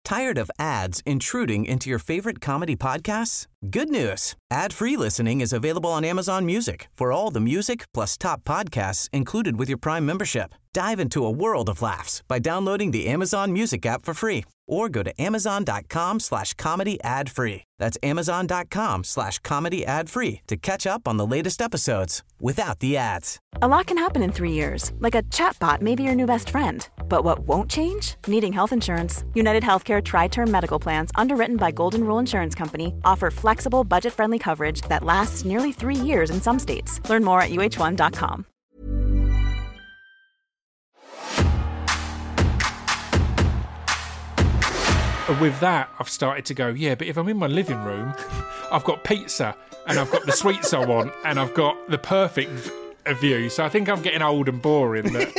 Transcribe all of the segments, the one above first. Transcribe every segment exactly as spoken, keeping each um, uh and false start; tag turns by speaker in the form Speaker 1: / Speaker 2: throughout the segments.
Speaker 1: Tired of ads intruding into your favorite comedy podcasts? Good news. Ad-free listening is available on Amazon Music for all the music plus top podcasts included with your Prime membership. Dive into a world of laughs by downloading the Amazon Music app for free or go to amazon.com slash comedy ad free. That's amazon.com slash comedy ad free to catch up on the latest episodes without the ads.
Speaker 2: A lot can happen in three years, like a chatbot may be your new best friend. But what won't change? Needing health insurance. United Healthcare Tri-Term Medical Plans, underwritten by Golden Rule Insurance Company, offer flexible, budget-friendly coverage that lasts nearly three years in some states. Learn more at U H one dot com.
Speaker 3: With that, I've started to go, yeah, but if I'm in my living room, I've got pizza and I've got the sweets I want and I've got the perfect view. So I think I'm getting old and boring. That...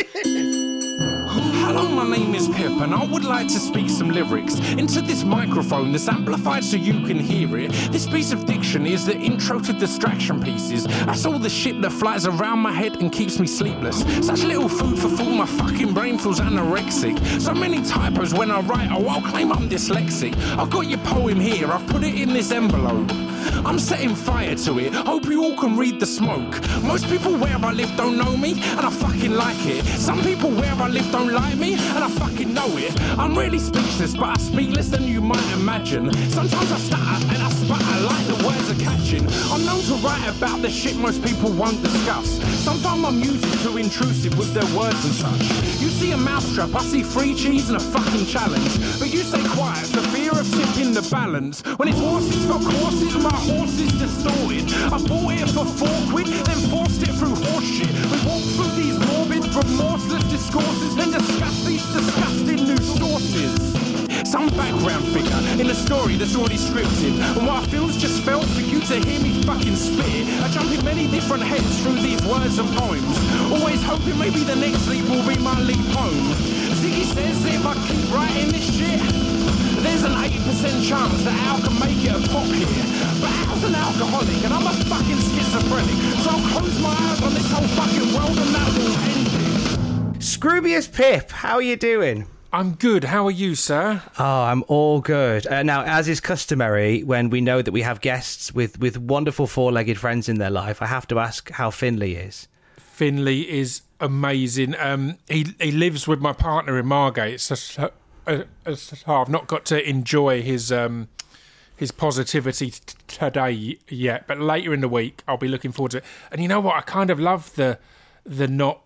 Speaker 4: Hello, my name is Pip, and I would like to speak some lyrics into this microphone that's amplified so you can hear it. This piece of diction is the intro to distraction pieces. That's all the shit that flies around my head and keeps me sleepless. Such little food for thought, my fucking brain feels anorexic. So many typos when I write, oh, I'll claim I'm dyslexic. I've got your poem here, I've put it in this envelope. I'm setting fire to it, hope you all can read the smoke. Most people where I live don't know me, and I fucking like it. Some people where I live don't like me, and I fucking know it. I'm really speechless, but I speak less than you might imagine. Sometimes I stutter and I sputter like the words are catching. I'm known to write about the shit most people won't discuss. Some find my music too intrusive with their words and such. You see a mousetrap, I see free cheese and a fucking challenge. But you stay quiet for fear of tipping the balance. When it's horses for courses, my horse is distorted. I bought it for four quid, then forced it through horseshit. We walk through these morbid, remorseless discourses, then discuss these disgusting new sources. Some background figure in a story that's already scripted, and what I feel's just felt for you to hear me fucking spit. I jump in many different heads through these words and poems, always hoping maybe the next leap will be my leap home. Ziggy says that if I keep writing this shit, there's an eighty percent chance that Al can make it a pop hit. But Al's an alcoholic and I'm a fucking schizophrenic, so I'll close my eyes on this whole fucking world and that will end it.
Speaker 5: Scroobius Pip, how are you doing?
Speaker 3: I'm good. How are you, sir?
Speaker 5: Oh, I'm all good. Uh, now, as is customary, when we know that we have guests with, with wonderful four-legged friends in their life, I have to ask how Finley is.
Speaker 3: Finley is amazing. Um, he he lives with my partner in Margate, so, so, uh, so I've not got to enjoy his um, his positivity t- today yet, but later in the week I'll be looking forward to it. And you know what? I kind of love the the not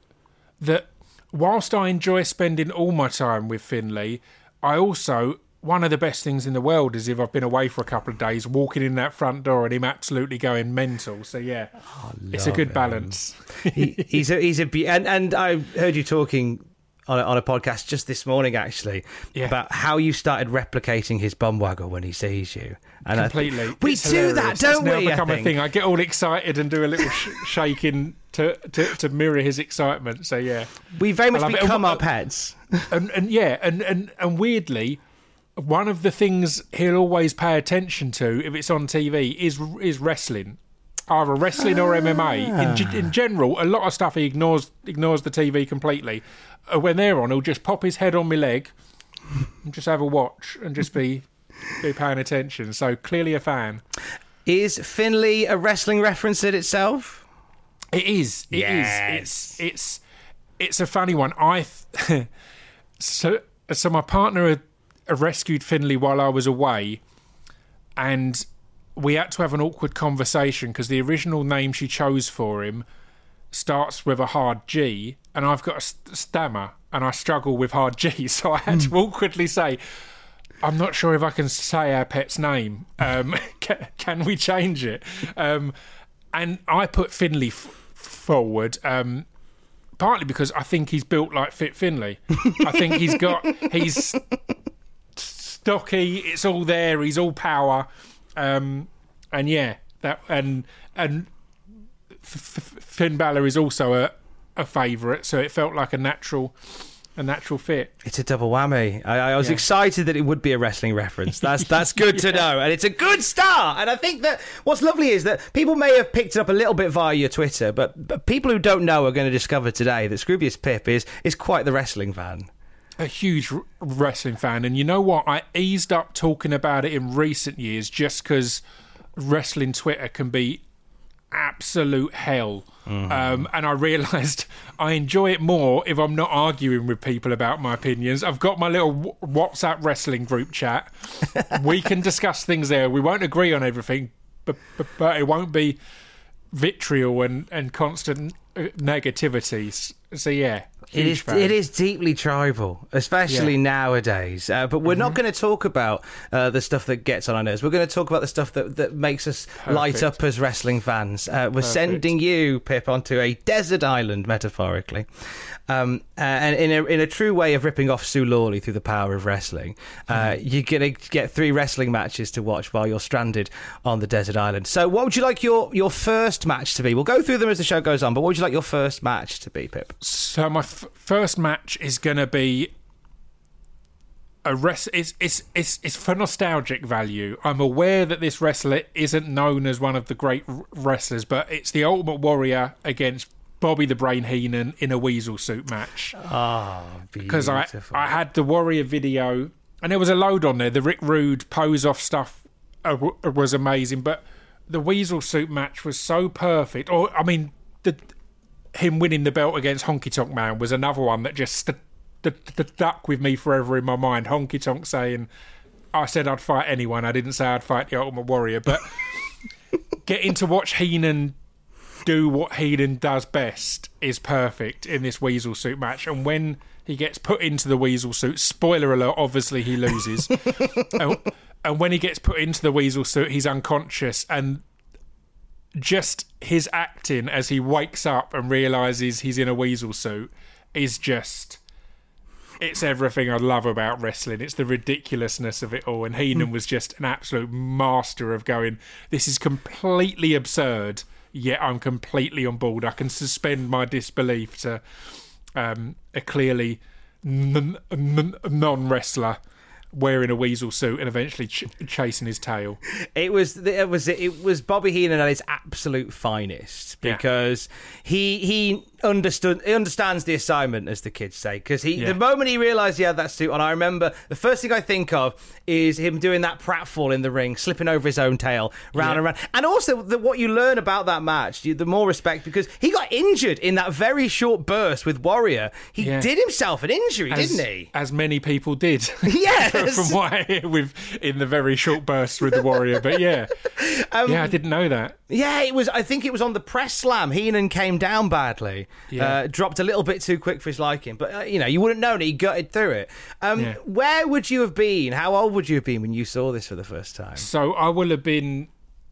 Speaker 3: that. Whilst I enjoy spending all my time with Finley, I also, one of the best things in the world is if I've been away for a couple of days, walking in that front door and him absolutely going mental. So yeah, oh, it's a good him. balance.
Speaker 5: he, he's a, he's a, and, and I heard you talking on a, on a podcast just this morning, actually, yeah. about how you started replicating his bum waggle when he sees you. And
Speaker 3: Completely.
Speaker 5: I, we
Speaker 3: it's
Speaker 5: do
Speaker 3: hilarious.
Speaker 5: that, don't
Speaker 3: it's
Speaker 5: we?
Speaker 3: Now become a thing. I get all excited and do a little sh- shaking to, to, to mirror his excitement. So yeah,
Speaker 5: we very much become
Speaker 3: and,
Speaker 5: our pets.
Speaker 3: And, and yeah, and, and, and weirdly, one of the things he'll always pay attention to if it's on T V is is wrestling. Either wrestling or M M A.
Speaker 5: Ah.
Speaker 3: In, in general, a lot of stuff he ignores ignores the T V completely. Uh, when they're on, he'll just pop his head on my leg and just have a watch and just be be paying attention. So clearly a fan. Is
Speaker 5: Finley a wrestling reference in itself?
Speaker 3: It is. It
Speaker 5: yes.
Speaker 3: is. It's it's it's a funny one. I th- so so my partner had, had rescued Finley while I was away, and we had to have an awkward conversation because the original name she chose for him starts with a hard G, and I've got a st- stammer, and I struggle with hard G, so I had to awkwardly say, I'm not sure if I can say our pet's name. Um, can, can we change it? Um, and I put Finley f- forward, um, partly because I think he's built like Fit Finley. I think he's got, he's stocky, it's all there, he's all power. Um, and yeah, that and and F- F- Finn Balor is also a, a favourite, so it felt like a natural a natural fit.
Speaker 5: It's a double whammy. I, I was yeah. excited that it would be a wrestling reference. That's that's good yeah. to know, and it's a good start. And I think that what's lovely is that people may have picked it up a little bit via your Twitter, but, but people who don't know are going to discover today that Scroobius Pip is is quite the wrestling fan.
Speaker 3: a huge r- wrestling fan, and you know what? I eased up talking about it in recent years just because wrestling Twitter can be absolute hell. Mm-hmm. Um, and I realised I enjoy it more if I'm not arguing with people about my opinions. I've got my little w- WhatsApp wrestling group chat. We can discuss things there. We won't agree on everything, but, but, but it won't be vitriol and, and constant negativity. So, yeah.
Speaker 5: It is, it is deeply tribal, especially yeah. nowadays. Uh, but we're mm-hmm. not going to talk about uh, the stuff that gets on our nerves. We're going to talk about the stuff that, that makes us Perfect. light up as wrestling fans. Uh, we're Perfect. sending you, Pip, onto a desert island, metaphorically. Um, uh, and in a, in a true way of ripping off Sue Lawley through the power of wrestling, uh, mm-hmm. you're going to get three wrestling matches to watch while you're stranded on the desert island. So what would you like your, your first match to be? We'll go through them as the show goes on, but what would you like your first match to be, Pip?
Speaker 3: So my f- first match is going to be a rest. It's, it's it's it's for nostalgic value. I'm aware that this wrestler isn't known as one of the great r- wrestlers, but it's the Ultimate Warrior against Bobby the Brain Heenan in a weasel suit match.
Speaker 5: Ah, oh,
Speaker 3: because I I had the Warrior video and there was a load on there. The Rick Rude pose off stuff uh, w- was amazing, but the weasel suit match was so perfect. Or I mean, the him winning the belt against Honky Tonk Man was another one that just st- st- st- stuck with me forever in my mind. Honky Tonk saying, "I said I'd fight anyone. I didn't say I'd fight the Ultimate Warrior." But getting to watch Heenan do what Heenan does best is perfect in this weasel suit match. And when he gets put into the weasel suit, spoiler alert, obviously he loses. and, and when he gets put into the weasel suit, he's unconscious. And just his acting as he wakes up and realises he's in a weasel suit is just... It's everything I love about wrestling. It's the ridiculousness of it all. And Heenan was just an absolute master of going, this is completely absurd, yet I'm completely on board. I can suspend my disbelief to um, a clearly n- n- non-wrestler wearing a weasel suit and eventually ch- chasing his tail.
Speaker 5: It was it was it was Bobby Heenan at his absolute finest because yeah. he he understood he understands the assignment, as the kids say, because he yeah. the moment he realised he had that suit on, I remember the first thing I think of is him doing that pratfall in the ring, slipping over his own tail round yeah. and round. And also the, what you learn about that match, you, the more respect, because he got injured in that very short burst with Warrior. He yeah. did himself an injury,
Speaker 3: as,
Speaker 5: didn't he?
Speaker 3: As many people did.
Speaker 5: Yes.
Speaker 3: From what I hear with in the very short burst with the Warrior. But yeah. Um, yeah, I didn't know that.
Speaker 5: Yeah, it was. I think it was on the press slam. Heenan came down badly. Yeah. Uh, dropped a little bit too quick for his liking. But, uh, you know, you wouldn't know it. He gutted through it. Um, yeah. Where would you have been? How old would you have been when you saw this for the first time?
Speaker 3: So I will have been,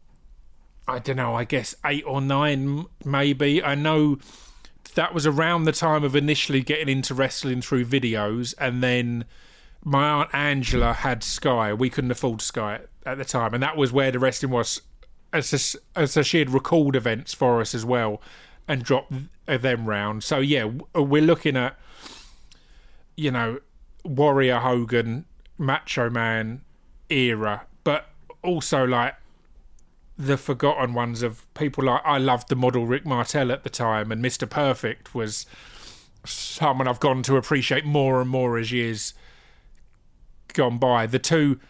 Speaker 3: I don't know, I guess eight or nine maybe. I know that was around the time of initially getting into wrestling through videos, and then my Aunt Angela had Sky. We couldn't afford Sky at the time, and that was where the wrestling was. So she'd record events for us as well and drop them round. So, yeah, we're looking at, you know, Warrior Hogan, Macho Man era, but also, like, the forgotten ones of people like... I loved the model Rick Martel at the time, and Mister Perfect was someone I've gone to appreciate more and more as years gone by. The two...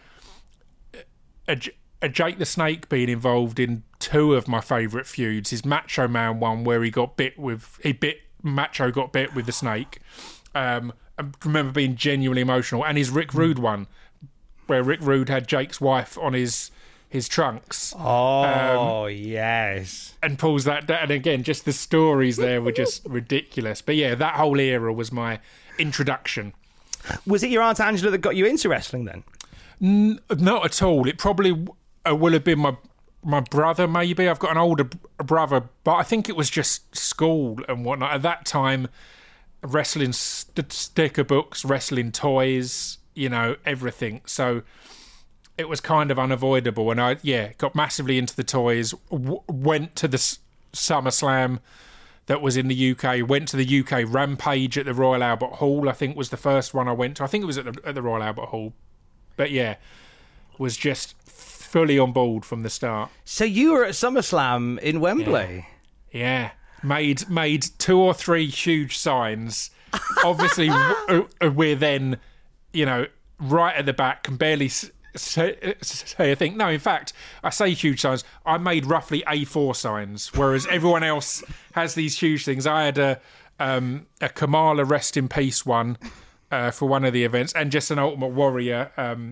Speaker 3: Uh, A Jake the Snake being involved in two of my favourite feuds. His Macho Man one, where he got bit with he bit Macho got bit with the snake. Um, I remember being genuinely emotional, and his Rick Rude one, where Rick Rude had Jake's wife on his his trunks.
Speaker 5: Oh um, yes,
Speaker 3: and pulls that down. And again, just the stories there were just ridiculous. But yeah, that whole era was my introduction.
Speaker 5: Was it your Aunt Angela that got you into wrestling then?
Speaker 3: N- not at all. It probably uh, will have been my my brother, maybe. I've got an older b- brother, but I think it was just school and whatnot. At that time, wrestling st- sticker books, wrestling toys, you know, everything. So it was kind of unavoidable. And I, yeah, got massively into the toys, w- went to the S- SummerSlam that was in the U K, went to the U K Rampage at the Royal Albert Hall, I think was the first one I went to. I think it was at the, at the Royal Albert Hall. But yeah, was just fully on board from the start.
Speaker 5: So you were at SummerSlam in Wembley?
Speaker 3: Yeah, yeah. Made, made two or three huge signs obviously we're then, you know, right at the back, can barely say, say a thing. No, in fact, I say huge signs. I made roughly A four signs, whereas everyone else has these huge things. I had a um, a Kamala Rest in Peace one uh, for one of the events, and just an Ultimate Warrior um,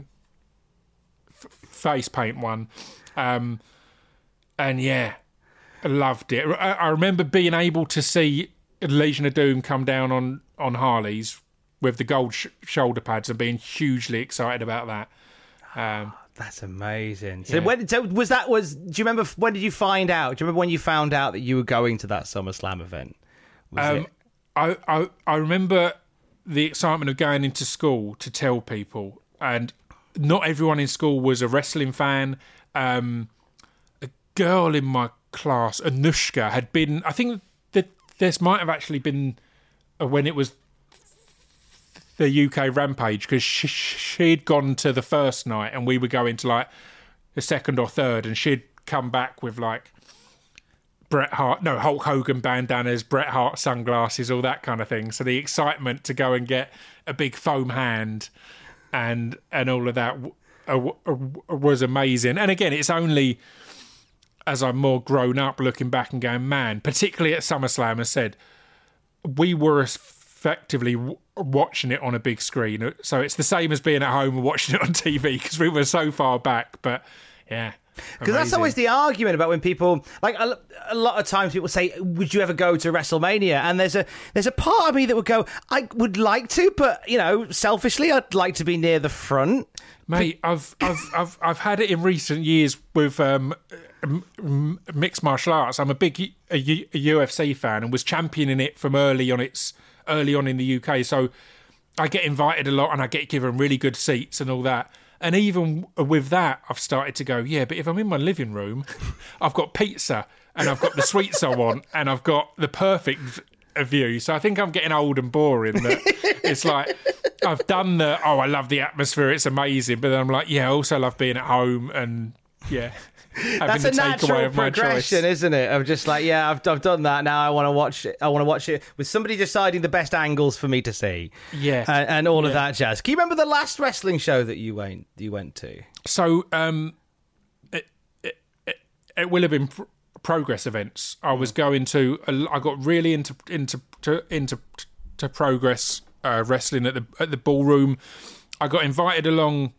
Speaker 3: f- face paint one. Um, and yeah, I loved it. I, I remember being able to see Legion of Doom come down on, on Harleys with the gold sh- shoulder pads and being hugely excited about that. Um,
Speaker 5: That's amazing. So
Speaker 3: yeah.
Speaker 5: when so was that was do you remember when did you find out? Do you remember when you found out that you were going to that SummerSlam event? Was
Speaker 3: um,
Speaker 5: it?
Speaker 3: I, I I remember the excitement of going into school to tell people, and not everyone in school was a wrestling fan. Um, a girl in my class, Anushka, had been. I think that this might have actually been when it was the U K Rampage, because she, she'd gone to the first night and we were going to like the second or third, and she'd come back with like Bret Hart, no, Hulk Hogan bandanas, Bret Hart sunglasses, all that kind of thing. So the excitement to go and get a big foam hand and and all of that w- w- was amazing. And again, it's only as I'm more grown up looking back and going, man, particularly at SummerSlam, I said, we were effectively w- watching it on a big screen. So it's the same as being at home and watching it on T V, because we were so far back. But yeah.
Speaker 5: Because that's always the argument about when people, like a, a lot of times people say, would you ever go to WrestleMania? And there's a there's a part of me that would go, I would like to, but, you know, selfishly, I'd like to be near the front.
Speaker 3: Mate, I've I've I've I've had it in recent years with um, m- m- mixed martial arts. I'm a big a U- a U F C fan and was championing it from early on its early on in the U K. So I get invited a lot and I get given really good seats and all that. And even with that, I've started to go, yeah, but if I'm in my living room, I've got pizza and I've got the sweets I want and I've got the perfect view. So I think I'm getting old and boring. That it's like I've done the, oh, I love the atmosphere, it's amazing. But then I'm like, yeah, I also love being at home and, yeah.
Speaker 5: That's a natural progression, isn't it? Of just like, yeah, I've I've done that. Now I want to watch it. I want to watch it with somebody deciding the best angles for me to see.
Speaker 3: Yeah,
Speaker 5: uh, and all
Speaker 3: yeah.
Speaker 5: of that jazz. Can you remember the last wrestling show that you went you went to?
Speaker 3: So, um, it it, it, it will have been pr- progress events. I was going to. I got really into into to, into to progress uh, wrestling at the at the ballroom. I got invited along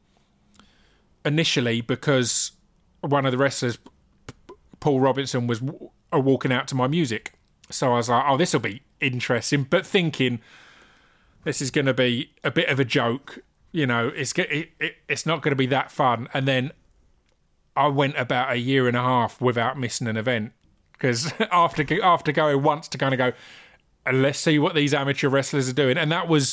Speaker 3: initially because one of the wrestlers, Paul Robinson, was w- walking out to my music. So I was like, oh, this will be interesting. But thinking, this is going to be a bit of a joke. You know, it's it, it, it's not going to be that fun. And then I went about a year and a half without missing an event. Because after, after going once to kind of go, let's see what these amateur wrestlers are doing. And that was,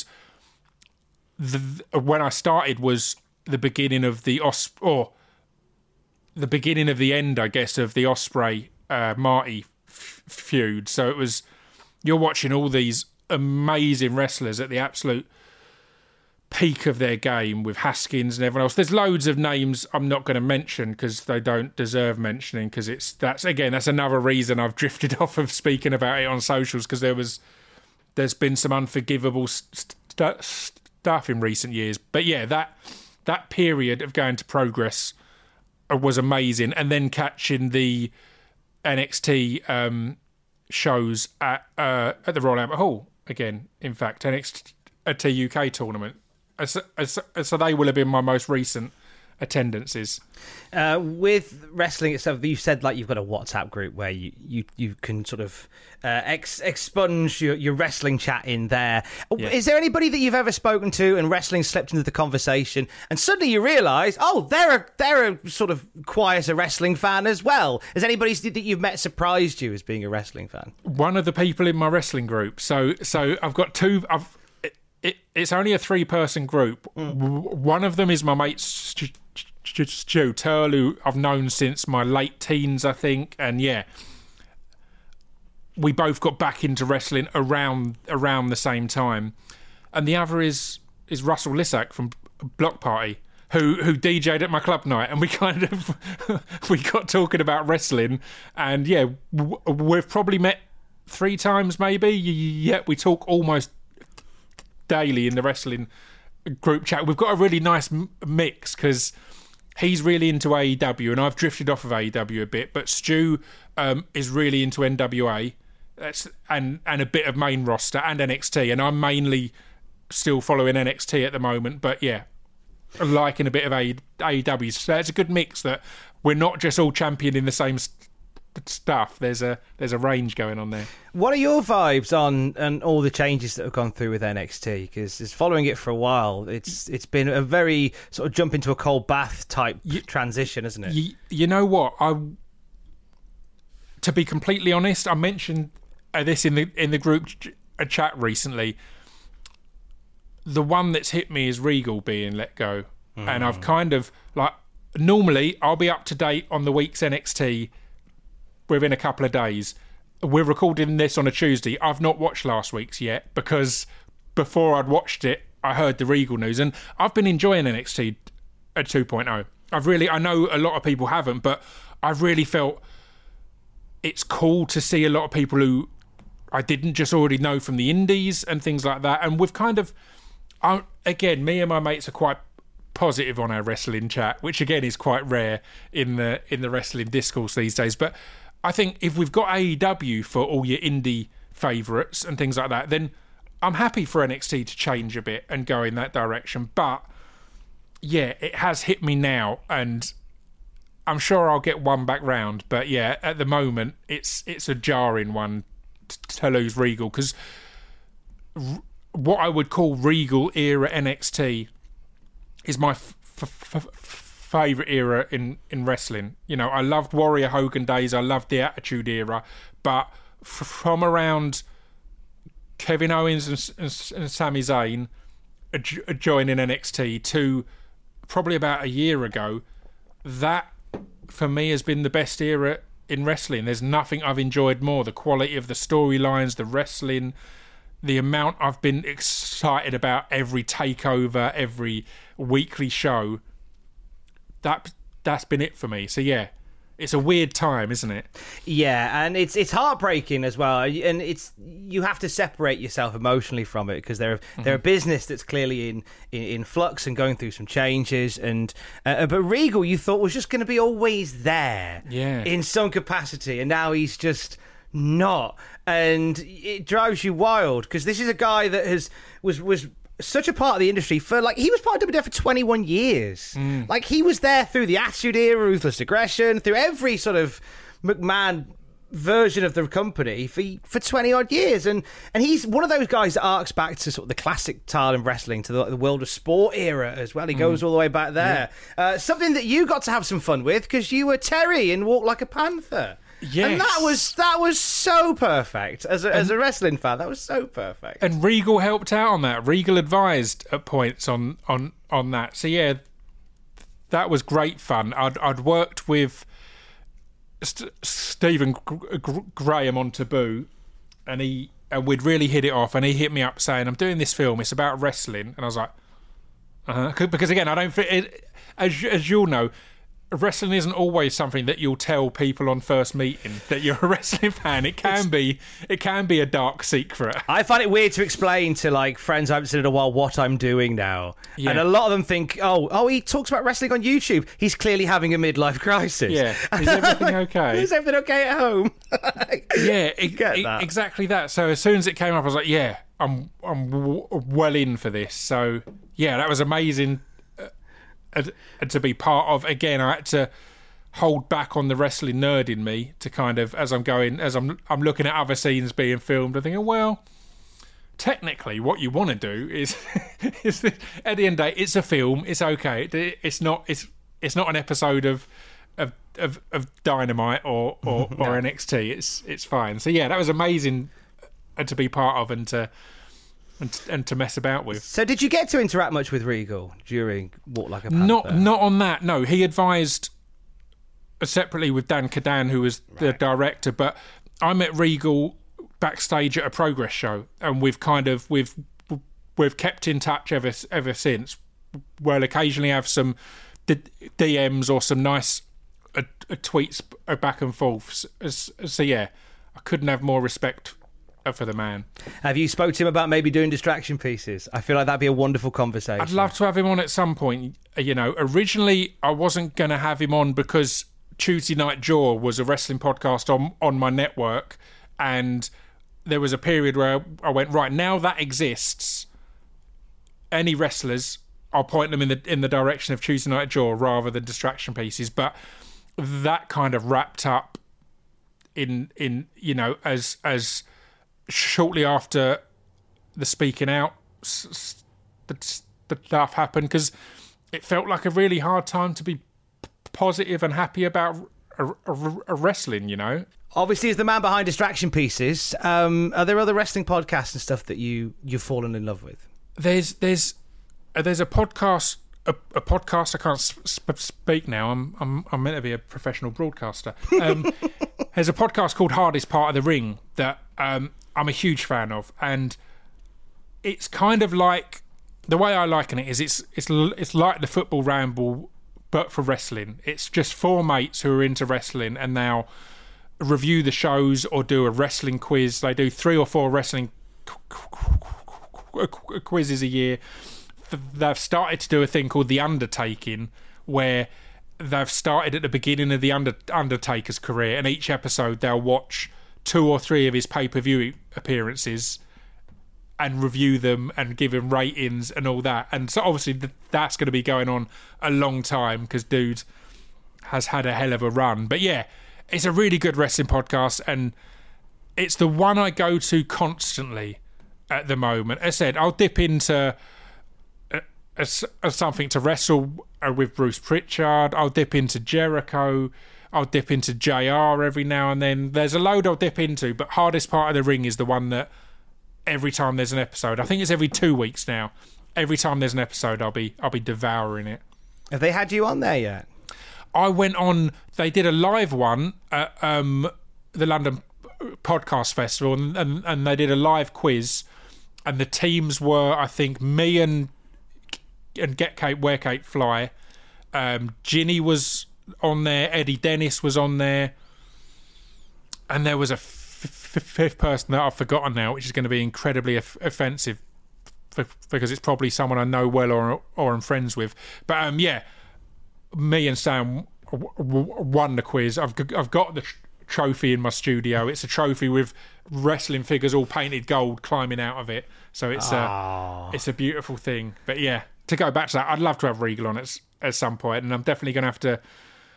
Speaker 3: the when I started was the beginning of the Os... or the beginning of the end, I guess, of the Ospreay uh, Marty f- feud. So it was, you're watching all these amazing wrestlers at the absolute peak of their game with Haskins and everyone else. There's loads of names I'm not going to mention because they don't deserve mentioning, because it's that's again that's another reason I've drifted off of speaking about it on socials, because there was there's been some unforgivable st- st- stuff in recent years. But yeah, that that period of going to Progress was amazing, and then catching the N X T um, shows at uh, at the Royal Albert Hall again. In fact, N X T U K tournament, so, so they will have been my most recent attendances.
Speaker 5: Uh, with wrestling itself, you said like you've got a WhatsApp group where you, you, you can sort of uh, ex- expunge your, your wrestling chat in there. Yeah. Is there anybody that you've ever spoken to and wrestling slipped into the conversation and suddenly you realise, oh, they're a, they're a sort of quieter wrestling fan as well? Has anybody that you've met surprised you as being a wrestling fan?
Speaker 3: One of the people in my wrestling group. So so I've got two... I've, it, it, it's only a three-person group. Mm. One of them is my mate Stu, Stu Turl, who I've known since my late teens, I think. And yeah, we both got back into wrestling around around the same time. And the other is is Russell Lissack from Block Party, who who D J'd at my club night, and we kind of we got talking about wrestling. And yeah, we've probably met three times maybe. Yet we talk almost daily in the wrestling group chat. We've got a really nice m- mix because he's really into A E W and I've drifted off of A E W a bit, but Stu um, is really into N W A that's, and, and a bit of main roster and N X T, and I'm mainly still following N X T at the moment, but yeah, liking a bit of A E W. So it's a good mix that we're not just all championing the same st- stuff. There's a there's a range going on there.
Speaker 5: What are your vibes on and all the changes that have gone through with N X T? Because it's following it for a while. It's it's been a very sort of jump into a cold bath type you, transition, isn't it?
Speaker 3: You, you know what? I to be completely honest, I mentioned this in the in the group ch- chat recently. The one that's hit me is Regal being let go, mm. and I've kind of like normally I'll be up to date on the week's N X T within a couple of days. We're recording this on a Tuesday. I've not watched last week's yet because before I'd watched it, I heard the Regal news, and I've been enjoying N X T at two point oh. I've really, I know a lot of people haven't, but I've really felt it's cool to see a lot of people who I didn't just already know from the indies and things like that. And we've kind of, I, again, me and my mates are quite positive on our wrestling chat, which again is quite rare in the in the wrestling discourse these days. But I think if we've got A E W for all your indie favourites and things like that, then I'm happy for N X T to change a bit and go in that direction. But yeah, it has hit me now, and I'm sure I'll get one back round. But yeah, at the moment, it's it's a jarring one t- to lose Regal, because r- what I would call Regal era N X T is my f- f- f- favourite era in, in wrestling. You know, I loved Warrior Hogan days, I loved the Attitude Era, but f- from around Kevin Owens and, and, and Sami Zayn ad- joining N X T to probably about a year ago, that for me has been the best era in wrestling. There's nothing I've enjoyed more. The quality of the storylines, the wrestling, the amount I've been excited about every takeover, every weekly show. That that's been it for me. So yeah, it's a weird time, isn't it?
Speaker 5: Yeah, and it's it's heartbreaking as well. And it's you have to separate yourself emotionally from it, because they're mm-hmm. they're a business that's clearly in, in, in flux and going through some changes. And uh, but Regal, you thought was just going to be always there,
Speaker 3: yeah,
Speaker 5: in some capacity, and now he's just not. And it drives you wild, because this is a guy that has was was. such a part of the industry for, like, he was part of W W F for twenty-one years. Mm. Like, he was there through the Attitude Era, Ruthless Aggression, through every sort of McMahon version of the company for for twenty odd years, and and he's one of those guys that arcs back to sort of the classic style of wrestling, to the, the World of Sport era as well. He mm. goes all the way back there. Yeah. Uh, something that you got to have some fun with, because you were Terry in Walk Like a Panther.
Speaker 3: Yes.
Speaker 5: And that was that was so perfect. As a,
Speaker 3: and,
Speaker 5: as a wrestling fan, that was so perfect.
Speaker 3: And Regal helped out on that. Regal advised at points on on, on that. So yeah, that was great fun. I'd I'd worked with St- Stephen G- G- Graham on Taboo, and he and we'd really hit it off. And he hit me up saying, "I'm doing this film. It's about wrestling." And I was like, "Uh huh." Because again, I don't fit it, as as you'll know. Wrestling isn't always something that you'll tell people on first meeting that you're a wrestling fan. It can it's, be, it can be a dark secret.
Speaker 5: I find it weird to explain to like friends I haven't seen in a while what I'm doing now, yeah. and a lot of them think, "Oh, oh, he talks about wrestling on YouTube. He's clearly having a midlife crisis."
Speaker 3: Yeah, is everything okay?
Speaker 5: Is everything okay at home?
Speaker 3: yeah, it, it, that. exactly that. So as soon as it came up, I was like, "Yeah, I'm, I'm w- well in for this." So yeah, that was amazing. And to be part of, again, I had to hold back on the wrestling nerd in me to kind of, as I'm going, as I'm I'm looking at other scenes being filmed, I'm thinking, well, technically what you want to do is, is that at the end of the day, it's a film, it's okay. It's not it's it's not an episode of of of, of Dynamite or or, or no. N X T. It's it's fine. So yeah, that was amazing to be part of and to And, and to mess about with.
Speaker 5: So did you get to interact much with Regal during Walk Like a Panther?
Speaker 3: Not not on that, no. He advised separately with Dan Kadan, who was right. the director, but I met Regal backstage at a Progress show, and we've kind of we've we've kept in touch ever ever since. We'll occasionally have some D Ms or some nice uh, uh, tweets back and forth. So, so yeah, I couldn't have more respect for the man.
Speaker 5: Have you spoke to him about maybe doing distraction pieces? I feel like that'd be a wonderful conversation.
Speaker 3: I'd love to have him on at some point. You know, originally I wasn't going to have him on because Tuesday Night Jaw was a wrestling podcast on, on my network, and there was a period where I went, right, now that exists, any wrestlers, I'll point them in the in the direction of Tuesday Night Jaw rather than distraction pieces. But that kind of wrapped up in in you know as as shortly after the speaking out s- s- the stuff happened, because it felt like a really hard time to be positive and happy about a, a, a wrestling, you know.
Speaker 5: Obviously, as the man behind distraction pieces, um, are there other wrestling podcasts and stuff that you you've fallen in love with?
Speaker 3: There's there's uh, there's a podcast a, a podcast I can't sp- speak now. I'm I'm I'm meant to be a professional broadcaster. Um, there's a podcast called Hardest Part of the Ring that um, I'm a huge fan of, and it's kind of like, the way I liken it is it's it's it's like the Football Ramble but for wrestling. It's just four mates who are into wrestling and now review the shows or do a wrestling quiz. They do three or four wrestling quizzes a year. They've started to do a thing called The Undertaking, where they've started at the beginning of the Under- Undertaker's career, and each episode they'll watch two or three of his pay-per-view appearances and review them and give him ratings and all that. And so obviously that's going to be going on a long time because dude has had a hell of a run. But yeah, it's a really good wrestling podcast, and it's the one I go to constantly at the moment. As I said, I'll dip into a, a, a something to wrestle with Bruce Pritchard. I'll dip into Jericho. I'll dip into J R every now and then. There's a load I'll dip into, but Hardest Part of the Ring is the one that every time there's an episode, I think it's every two weeks now, every time there's an episode, I'll be I'll be devouring it.
Speaker 5: Have they had you on there yet?
Speaker 3: I went on, they did a live one at um, the London Podcast Festival, and, and, and they did a live quiz, and the teams were, I think, me and and Get Kate, Wear Kate, Fly. Um, Ginny was on there, Eddie Dennis was on there, and there was a fifth person that I've forgotten now, which is going to be incredibly off- offensive because it's probably someone I know well or or I'm friends with. But um, yeah, me and Sam w- w- won the quiz. I've g- I've got the tr- trophy in my studio. It's a trophy with wrestling figures all painted gold climbing out of it. So it's a it's a beautiful thing. But yeah, to go back to that, I'd love to have Regal on at at some point, and I'm definitely going to have to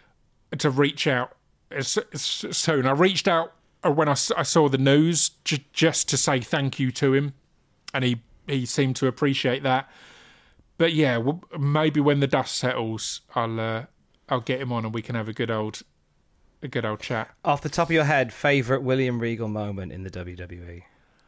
Speaker 3: to reach out as, as soon. I reached out when I, I saw the news j- just to say thank you to him, and he, he seemed to appreciate that. But yeah, well, maybe when the dust settles, I'll uh, I'll get him on and we can have a good old a good old chat.
Speaker 5: Off the top of your head, favourite William Regal moment in the W W E?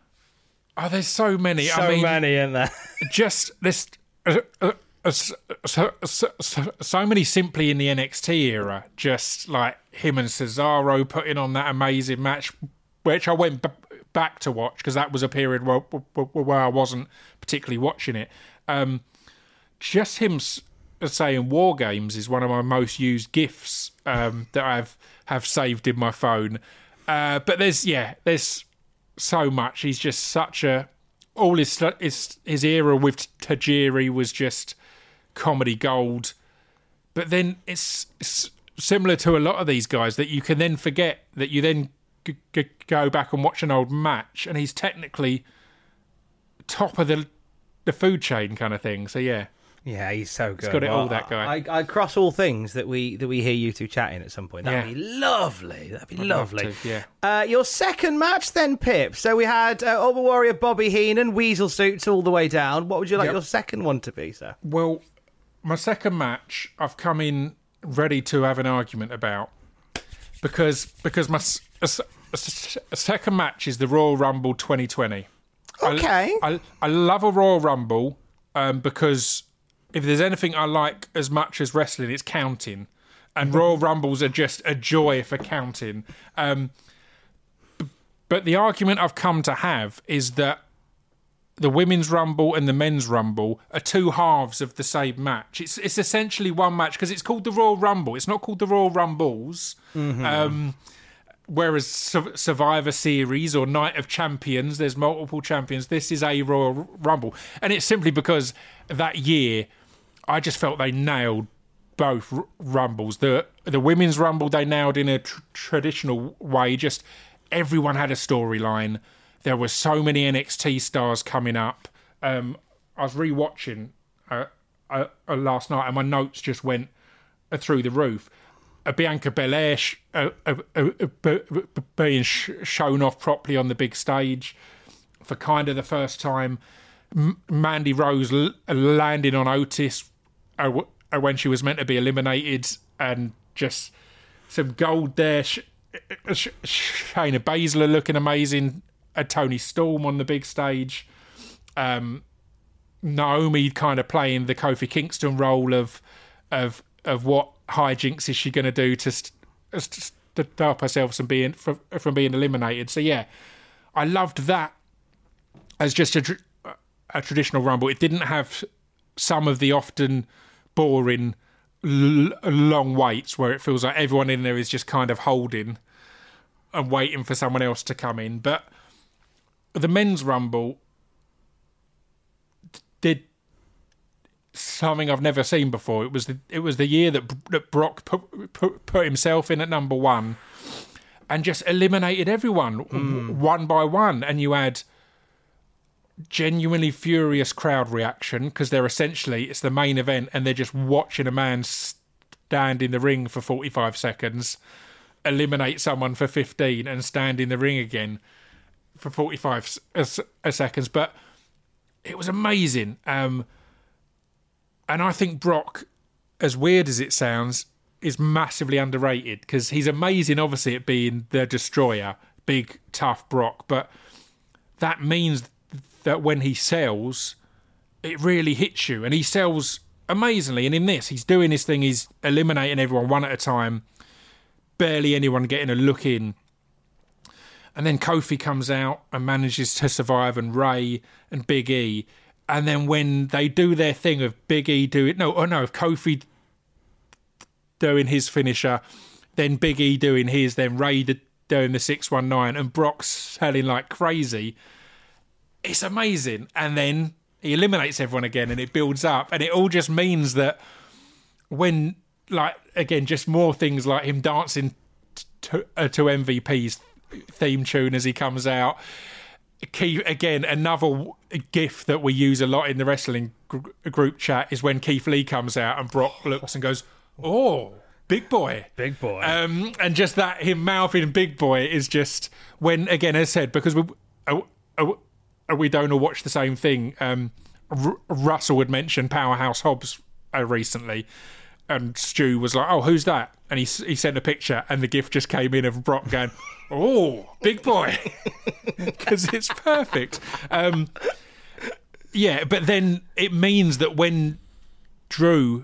Speaker 3: Oh, there's so many.
Speaker 5: So
Speaker 3: I mean,
Speaker 5: many in there.
Speaker 3: just this. Uh, uh, uh, so, so, so, so many simply in the N X T era, just like him and Cesaro putting on that amazing match, which I went b- back to watch because that was a period where, where I wasn't particularly watching it. Um, just him saying "War Games" is one of my most used GIFs um, that I've have saved in my phone. Uh, but there's yeah, there's so much. He's just such a all his his his era with Tajiri was just comedy gold. But then it's, it's similar to a lot of these guys that you can then forget that you then g- g- go back and watch an old match and he's technically top of the the food chain kind of thing. So yeah.
Speaker 5: Yeah, he's so good.
Speaker 3: He's got it
Speaker 5: well,
Speaker 3: all, that guy.
Speaker 5: I, I cross all things that we that we hear you two chatting at some point. That'd
Speaker 3: Yeah.
Speaker 5: be lovely. That'd be
Speaker 3: I'd
Speaker 5: lovely.
Speaker 3: love to, yeah.
Speaker 5: Uh, your second match then, Pip. So we had uh, Ultimate Warrior Bobby Heenan, Weasel Suits all the way down. What would you like
Speaker 3: Yep.
Speaker 5: your second one to be, sir?
Speaker 3: Well, my second match, I've come in ready to have an argument about because because my s- s- s- second match is the Royal Rumble twenty twenty.
Speaker 5: Okay.
Speaker 3: I, I, I love a Royal Rumble um, because if there's anything I like as much as wrestling, it's counting. And Royal Rumbles are just a joy for counting. Um, b- but the argument I've come to have is that the Women's Rumble and the Men's Rumble are two halves of the same match. It's it's essentially one match because it's called the Royal Rumble. It's not called the Royal Rumbles. Mm-hmm. Um, whereas Su- Survivor Series or Night of Champions, there's multiple champions. This is a Royal Rumble. And it's simply because that year, I just felt they nailed both r- Rumbles. The the Women's Rumble, they nailed in a tr- traditional way. Just everyone had a storyline. There were so many N X T stars coming up. Um, I was rewatching uh, uh, uh, last night, and my notes just went uh, through the roof. Uh, Bianca Belair sh- uh, uh, uh, uh, b- b- being sh- shown off properly on the big stage for kind of the first time. M- Mandy Rose l- landing on Otis uh, w- uh, when she was meant to be eliminated, and just some gold there. Sh- Sh- Shayna Baszler looking amazing. Uh, Tony Storm on the big stage. Um, Naomi kind of playing the Kofi Kingston role of of of what hijinks is she going to do to st- st- stop herself from being from, from being eliminated. So yeah, I loved that as just a, tr- a traditional Rumble. It didn't have some of the often boring l- long waits where it feels like everyone in there is just kind of holding and waiting for someone else to come in. But the men's Rumble did something I've never seen before. It was the, it was the year that, that Brock put, put, put himself in at number one and just eliminated everyone mm. one by one. And you had genuinely furious crowd reaction because they're essentially, it's the main event and they're just watching a man stand in the ring for forty-five seconds, eliminate someone for fifteen and stand in the ring again for forty-five seconds. But it was amazing. Um, and I think Brock, as weird as it sounds, is massively underrated because he's amazing, obviously, at being the destroyer, big, tough Brock. But that means that when he sells, it really hits you. And he sells amazingly. And in this, he's doing his thing. He's eliminating everyone one at a time. Barely anyone getting a look in. And then Kofi comes out and manages to survive, and Ray and Big E. And then when they do their thing of Big E doing... No, oh no, of Kofi doing his finisher, then Big E doing his, then Ray doing the six one nine, and Brock selling like crazy. It's amazing. And then he eliminates everyone again, and it builds up. And it all just means that when, like, again, just more things like him dancing to, uh, to M V P's theme tune as he comes out. Keith, again, another gif that we use a lot in the wrestling gr- group chat is when Keith Lee comes out and Brock looks and goes, "Oh, big boy."
Speaker 5: Big boy.
Speaker 3: Um, and just that, him mouthing big boy is just, when, again, as said, because we uh, uh, we don't all watch the same thing. Um, R- Russell had mentioned Powerhouse Hobbs uh, recently, and Stu was like, "Oh, who's that?" And he he sent a picture, and the gif just came in of Brock going, "Oh, big boy," because it's perfect. Um, yeah, but then it means that when Drew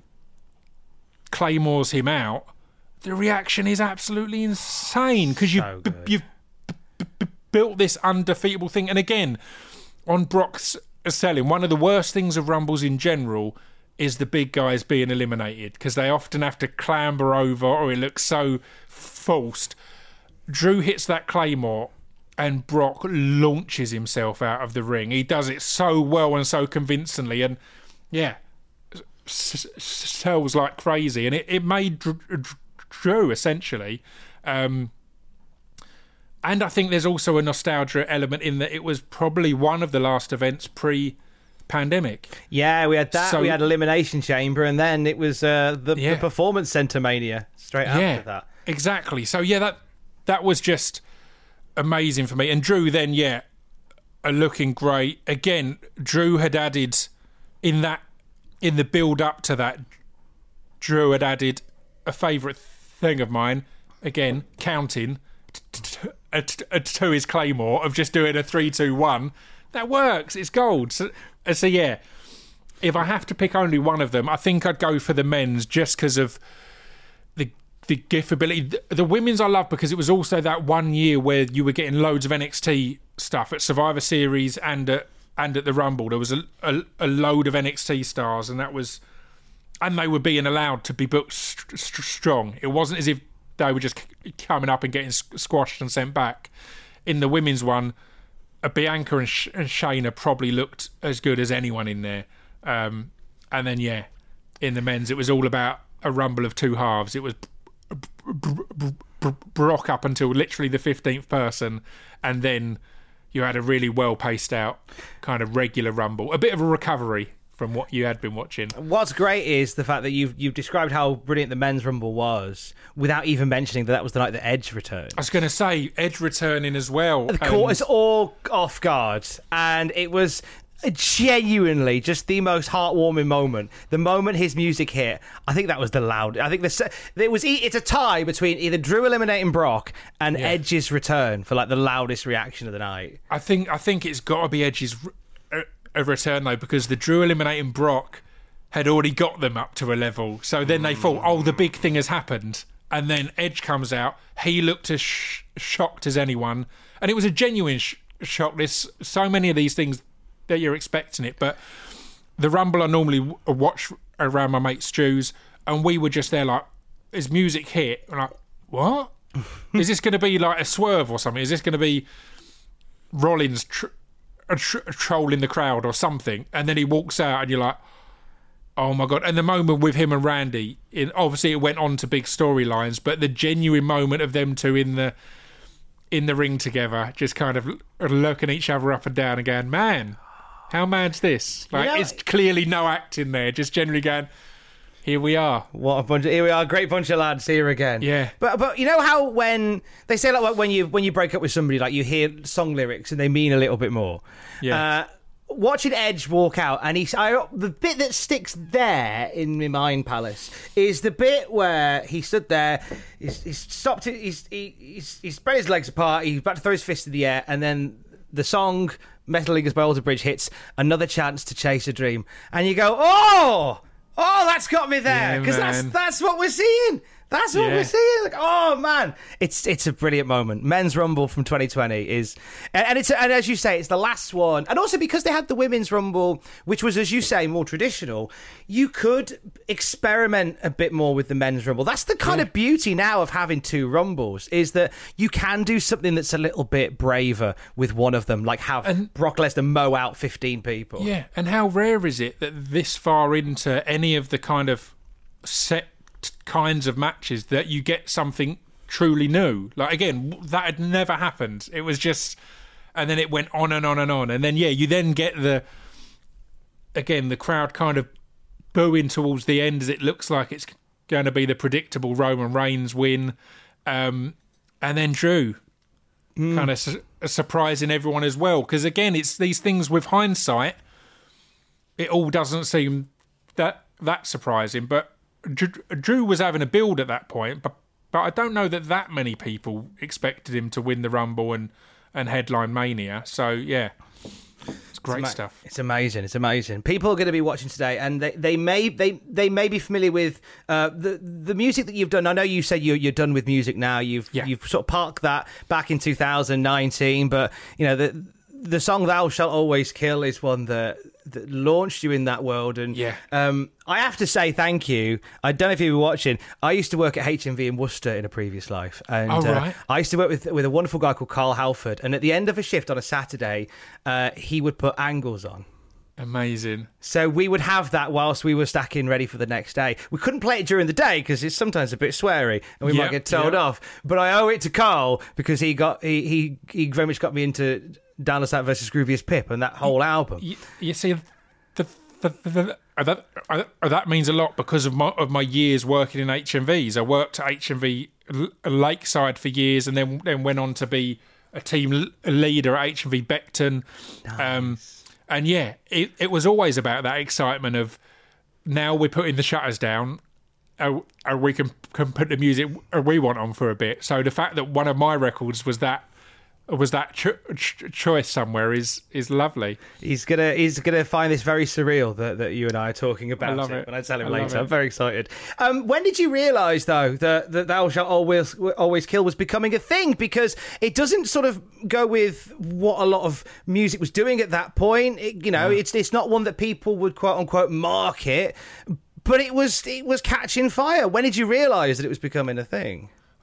Speaker 3: claymores him out, the reaction is absolutely insane because you've
Speaker 5: So
Speaker 3: b-
Speaker 5: good.
Speaker 3: you've b- b- built this undefeatable thing. And again, on Brock's selling, one of the worst things of Rumbles in general is the big guys being eliminated because they often have to clamber over or it looks so forced. Drew hits that Claymore and Brock launches himself out of the ring. He does it so well and so convincingly, and yeah, s- s- sells like crazy. And it, it made Dr- Dr- Drew essentially. Um, and I think there's also a nostalgia element in that it was probably one of the last events pre pandemic.
Speaker 5: Yeah, we had that.
Speaker 3: So-
Speaker 5: we had Elimination Chamber, and then it was uh, the,
Speaker 3: Yeah.
Speaker 5: the Performance Center Mania straight
Speaker 3: Yeah,
Speaker 5: after that.
Speaker 3: exactly. So yeah, that that was just amazing for me. And Drew then, yeah, are looking great again. Drew had added in that in the build up to that. Drew had added a favourite thing of mine again, counting t- t- t- t- to his Claymore of just doing a three, two, one. That works. It's gold. So, so yeah, if I have to pick only one of them, I think I'd go for the men's just because of the the GIF ability. The, the women's I love because it was also that one year where you were getting loads of N X T stuff at Survivor Series and at, and at the Rumble. There was a, a, a load of N X T stars, and that was, and they were being allowed to be booked st- st- strong. It wasn't as if they were just c- coming up and getting squashed and sent back. In the women's one, uh, Bianca and, Sh- and Shayna probably looked as good as anyone in there. Um, and then, yeah, in the men's, it was all about a rumble of two halves. It was Brock up until literally the fifteenth person, and then you had a really well paced out kind of regular rumble, a bit of a recovery from what you had been watching.
Speaker 5: What's great is the fact that you've you've described how brilliant the men's rumble was without even mentioning that that was the night that Edge returned.
Speaker 3: I was going to say Edge returning as well.
Speaker 5: The caught us all off guard, and it was genuinely just the most heartwarming moment. The moment his music hit, I think that was the loud. I think the it was. It's a tie between either Drew eliminating Brock and yeah. Edge's return for like the loudest reaction of the night.
Speaker 3: I think. I think it's got to be Edge's a return though, because the Drew eliminating Brock had already got them up to a level. So then they thought, oh, the big thing has happened, and then Edge comes out. He looked as sh- shocked as anyone, and it was a genuine sh- shock. There's so many of these things that you're expecting it, but the Rumble I normally w- watch around my mate Stu's, and we were just there like, his music hit, and like, what? Is this going to be like a swerve or something? Is this going to be Rollins tr- a, tr- a troll in the crowd or something? And then he walks out, and you're like, oh my God. And the moment with him and Randy, in, obviously it went on to big storylines, but the genuine moment of them two in the in the ring together, just kind of looking each other up and down and going, man, how mad's this? Like, you know, it's clearly no acting there, just generally going, here we are.
Speaker 5: What a bunch of, here we are, great bunch of lads here again.
Speaker 3: Yeah.
Speaker 5: But but you know how when they say like when you when you break up with somebody, like you hear song lyrics and they mean a little bit more.
Speaker 3: Yeah.
Speaker 5: Uh, watching Edge walk out, and he's I, the bit that sticks there in my mind palace is the bit where he stood there, he's, he's stopped, he's, he, he's he's spread his legs apart, he's about to throw his fist in the air, and then the song Metal Leaguers by Alter Bridge hits, Another Chance to Chase a Dream, and you go, oh, oh, that's got me there, because yeah, that's that's what we're seeing. That's what yeah. we're seeing. Like, oh man, it's it's a brilliant moment. Men's Rumble from twenty twenty is, and, and it's and as you say, it's the last one, and also because they had the Women's Rumble, which was, as you say, more traditional. You could experiment a bit more with the Men's Rumble. That's the kind yeah. of beauty now of having two Rumbles, is that you can do something that's a little bit braver with one of them, like have and, Brock Lesnar mow out fifteen people.
Speaker 3: Yeah, and how rare is it that this far into any of the kind of set kinds of matches that you get something truly new? Like, again, that had never happened. It was just, and then it went on and on and on, and then yeah you then get the again the crowd kind of booing towards the end, as it looks like it's going to be the predictable Roman Reigns win, um, and then Drew mm. kind of su- surprising everyone as well, because again it's these things with hindsight, it all doesn't seem that that surprising, but Drew was having a build at that point, but but I don't know that that many people expected him to win the Rumble and, and headline Mania. So, yeah, it's great
Speaker 5: it's ama-
Speaker 3: stuff.
Speaker 5: It's amazing. It's amazing. People are going to be watching today, and they, they may they they may be familiar with uh, the the music that you've done. I know you said you're, you're done with music now. You've
Speaker 3: yeah.
Speaker 5: you've sort of parked that back in two thousand nineteen, but, you know, the the song Thou Shalt Always Kill is one that, that launched you in that world. And
Speaker 3: yeah.
Speaker 5: um, I have to say thank you. I don't know if you were watching. I used to work at H M V in Worcester in a previous life. And
Speaker 3: oh, right.
Speaker 5: uh, I used to work with, with a wonderful guy called Carl Halford. And at the end of a shift on a Saturday, uh, he would put Angles on.
Speaker 3: Amazing.
Speaker 5: So we would have that whilst we were stacking ready for the next day. We couldn't play it during the day because it's sometimes a bit sweary and we yep, might get told yep. off. But I owe it to Carl because he got he he, he very much got me into Down the South versus Grooviest Pip and that whole album.
Speaker 3: You, you see, the, the, the, the, that uh, that means a lot because of my of my years working in H M Vs. I worked at H M V Lakeside for years, and then then went on to be a team leader at H M V Beckton. Nice. Um, and yeah, it it was always about that excitement of now we're putting the shutters down, and we can can put the music we want on for a bit. So the fact that one of my records was that. Was that cho- ch- choice somewhere is is lovely.
Speaker 5: He's gonna he's gonna find this very surreal that, that you and I are talking about.
Speaker 3: I love
Speaker 5: it.
Speaker 3: it.
Speaker 5: When I tell him
Speaker 3: I
Speaker 5: later, I'm very excited. Um, when did you realise though that, that Thou Shalt Always Always Kill was becoming a thing? Because it doesn't sort of go with what a lot of music was doing at that point. It, you know, yeah. it's it's not one that people would quote unquote market, but it was it was catching fire. When did you realise that it was becoming a thing?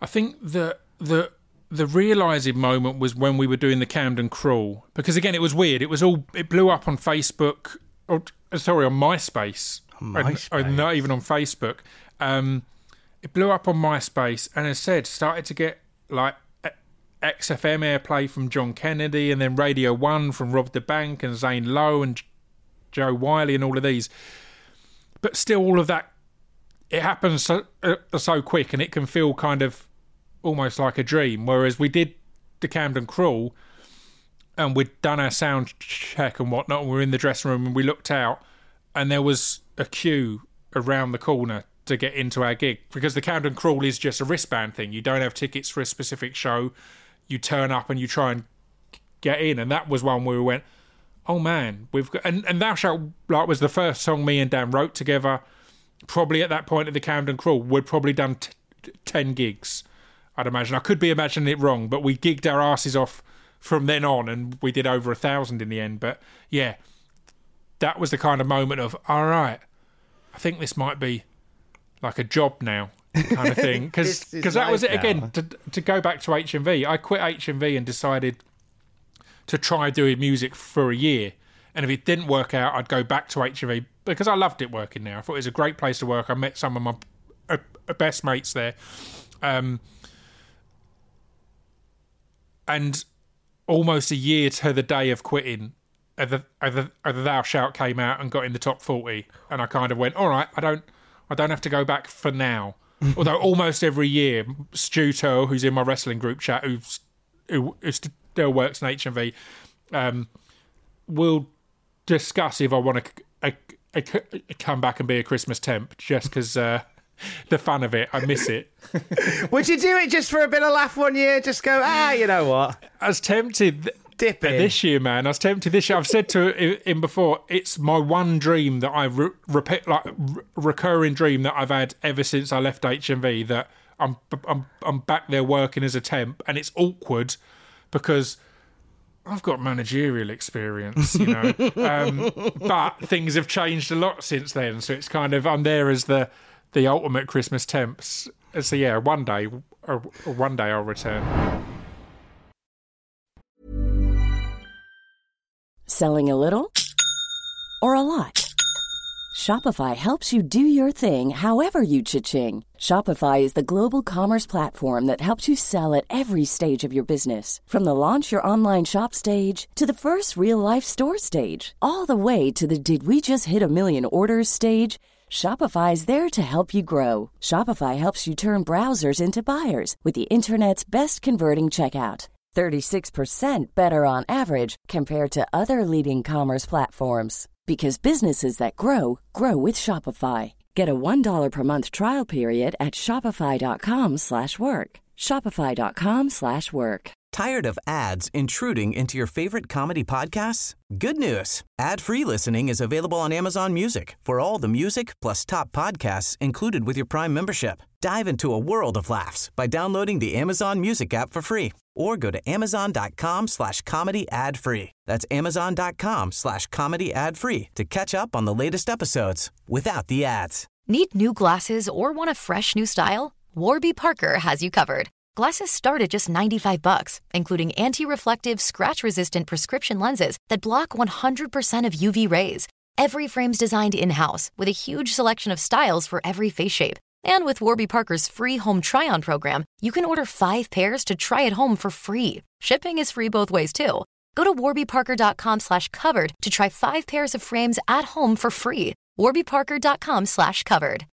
Speaker 3: I think the the the realising moment was when we were doing the Camden Crawl, because again it was weird. It was all it blew up on Facebook, or sorry, on MySpace,
Speaker 5: MySpace.
Speaker 3: Or, or not even on Facebook. Um, it blew up on MySpace, and as I said, started to get like X F M airplay from John Kennedy, and then Radio One from Rob the Bank and Zane Lowe and Joe Wiley and all of these. But still, all of that, it happens so, uh, so quick, and it can feel kind of almost like a dream. Whereas we did the Camden Crawl, and we'd done our sound check and whatnot, and we were in the dressing room, and we looked out, and there was a queue around the corner to get into our gig, because the Camden Crawl is just a wristband thing. You don't have tickets for a specific show. You turn up and you try and get in, and that was one where we went, oh man, we've got, and, and Thou Shalt like was the first song me and Dan wrote together. Probably at that point at the Camden Crawl, we'd probably done t- t- ten gigs, I'd imagine. I could be imagining it wrong, but we gigged our asses off from then on, and we did over a thousand in the end. But yeah, that was the kind of moment of, all right, I think this might be like a job now, kind of thing. Because that was it now. Again, to, to go back to H M V, I quit H M V and decided to try doing music for a year. And if it didn't work out, I'd go back to H M V, because I loved it working there. I thought it was a great place to work. I met some of my uh, best mates there. Um, and almost a year to the day of quitting, uh, the, uh, the, uh, the Thou Shalt came out and got in the top forty. And I kind of went, all right, I don't I don't have to go back for now. Although almost every year, Stu Turl, who's in my wrestling group chat, who's, who, who still works in H M V, um, will discuss if I want to come back and be a Christmas temp, just because uh, the fun of it, I miss it.
Speaker 5: Would you do it just for a bit of laugh one year? Just go, ah, you know what?
Speaker 3: I was tempted.
Speaker 5: Dip in.
Speaker 3: This year, man, I was tempted this year. I've said to him before, it's my one dream that I re- repeat, like re- recurring dream that I've had ever since I left H M V, that I'm I'm I'm back there working as a temp, and it's awkward because I've got managerial experience, you know, um, but things have changed a lot since then. So it's kind of, I'm there as the the ultimate Christmas temps. So yeah, one day, or one day I'll return.
Speaker 6: Selling a little or a lot? Shopify helps you do your thing however you cha-ching. Shopify is the global commerce platform that helps you sell at every stage of your business. From the launch your online shop stage to the first real-life store stage, all the way to the did we just hit a million orders stage. Shopify is there to help you grow. Shopify helps you turn browsers into buyers with the internet's best converting checkout. thirty-six percent better on average compared to other leading commerce platforms. Because businesses that grow, grow with Shopify. Get a one dollar per month trial period at shopify.com slash work. Shopify.com slash work.
Speaker 1: Tired of ads intruding into your favorite comedy podcasts? Good news. Ad-free listening is available on Amazon Music for all the music plus top podcasts included with your Prime membership. Dive into a world of laughs by downloading the Amazon Music app for free or go to amazon.com slash comedy ad free. That's amazon.com slash comedy ad free to catch up on the latest episodes without the ads.
Speaker 7: Need new glasses or want a fresh new style? Warby Parker has you covered. Glasses start at just ninety-five bucks, including anti-reflective, scratch-resistant prescription lenses that block one hundred percent of U V rays. Every frame's designed in-house with a huge selection of styles for every face shape. And with Warby Parker's free home try-on program, you can order five pairs to try at home for free. Shipping is free both ways, too. Go to warbyparker.com slash covered to try five pairs of frames at home for free. warbyparker.com slash covered.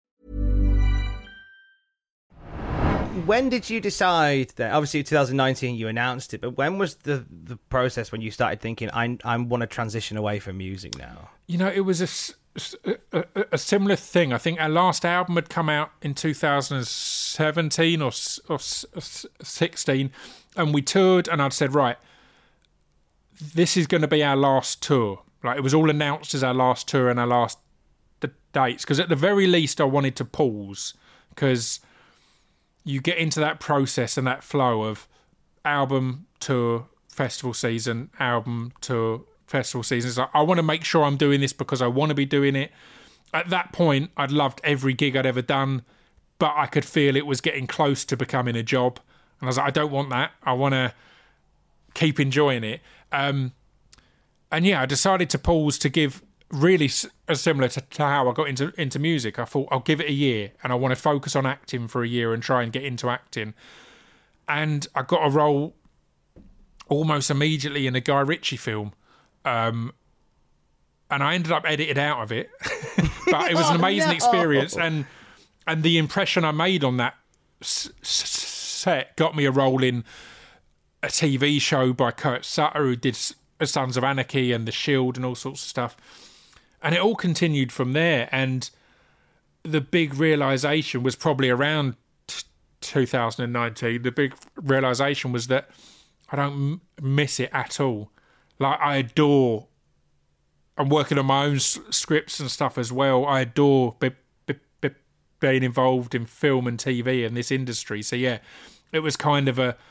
Speaker 5: When did you decide that? Obviously, twenty nineteen you announced it, but when was the, the process when you started thinking, I I want to transition away from music now?
Speaker 3: You know, it was a, a, a similar thing. I think our last album had come out in two thousand seventeen or, or sixteen, and we toured, and I'd said, right, this is going to be our last tour. Like, it was all announced as our last tour and our last d- dates, because at the very least I wanted to pause, because you get into that process and that flow of album, tour, festival season, album, tour, festival season. It's like, I want to make sure I'm doing this because I want to be doing it. At that point, I'd loved every gig I'd ever done. but I could feel it was getting close to becoming a job. And I was like, I don't want that. I want to keep enjoying it. Um, and yeah, I decided to pause to give really s- similar to, to how I got into, into music. I thought I'll give it a year and I want to focus on acting for a year and try and get into acting. And I got a role almost immediately in a Guy Ritchie film. Um, and I ended up edited out of it. But it was an amazing
Speaker 5: oh, no.
Speaker 3: experience. And and the impression I made on that s- s- set got me a role in a T V show by Kurt Sutter, who did Sons of Anarchy and The Shield and all sorts of stuff. And it all continued from there. And the big realisation was probably around t- two thousand nineteen. The big realisation was that I don't m- miss it at all. Like, I adore... I'm working on my own s- scripts and stuff as well. I adore be- be- be- being involved in film and T V and this industry. So, yeah, it was kind of a...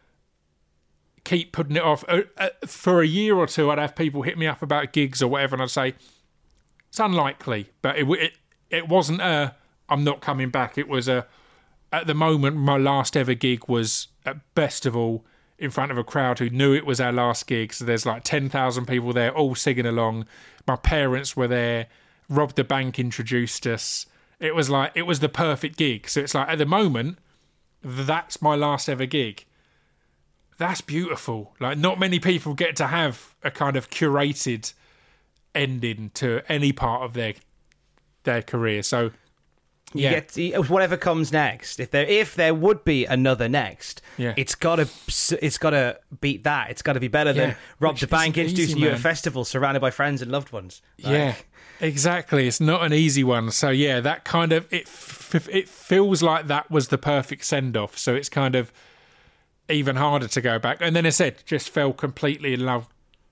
Speaker 3: keep putting it off. Uh, uh, for a year or two, I'd have people hit me up about gigs or whatever, and I'd say, it's unlikely. But it it, it wasn't a, I'm not coming back. It was a, at the moment, my last ever gig was at Bestival in front of a crowd who knew it was our last gig. So there's like ten thousand people there, all singing along. My parents were there. Rob the Bank introduced us. It was like, it was the perfect gig. So it's like, at the moment, that's my last ever gig. That's beautiful. Like, not many people get to have a kind of curated ending to any part of their their career. So,
Speaker 5: You
Speaker 3: yeah,
Speaker 5: get to, whatever comes next. If there, if there would be another next,
Speaker 3: Yeah.
Speaker 5: it's gotta, it's gotta beat that. It's gotta be better
Speaker 3: Yeah.
Speaker 5: than Rob
Speaker 3: Which
Speaker 5: the Bank
Speaker 3: isn't
Speaker 5: introducing
Speaker 3: easy,
Speaker 5: you at a
Speaker 3: man.
Speaker 5: festival, surrounded by friends and loved ones. Like,
Speaker 3: yeah, exactly. It's not an easy one. So yeah, that kind of it f- it feels like that was the perfect send off. So it's kind of even harder to go back. And then I said, just fell completely in love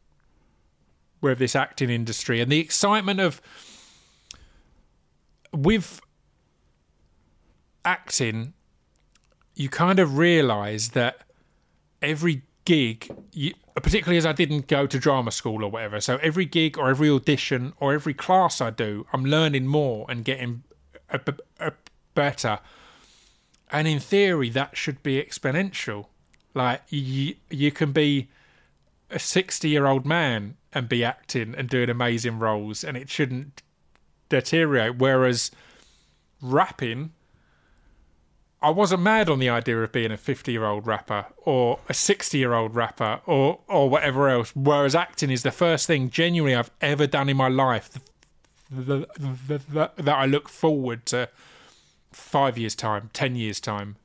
Speaker 3: with this acting industry and the excitement of with acting. You kind of realise that every gig, you, particularly as I didn't go to drama school or whatever, so every gig or every audition or every class I do, I'm learning more and getting a, a, a better. And in theory, that should be exponential. Like, you, you can be a sixty-year-old man and be acting and doing amazing roles, and it shouldn't deteriorate. Whereas rapping, I wasn't mad on the idea of being a fifty-year-old rapper or a sixty-year-old rapper or or whatever else. Whereas acting is the first thing genuinely I've ever done in my life that, that, that, that I look forward to five years' time, ten years' time,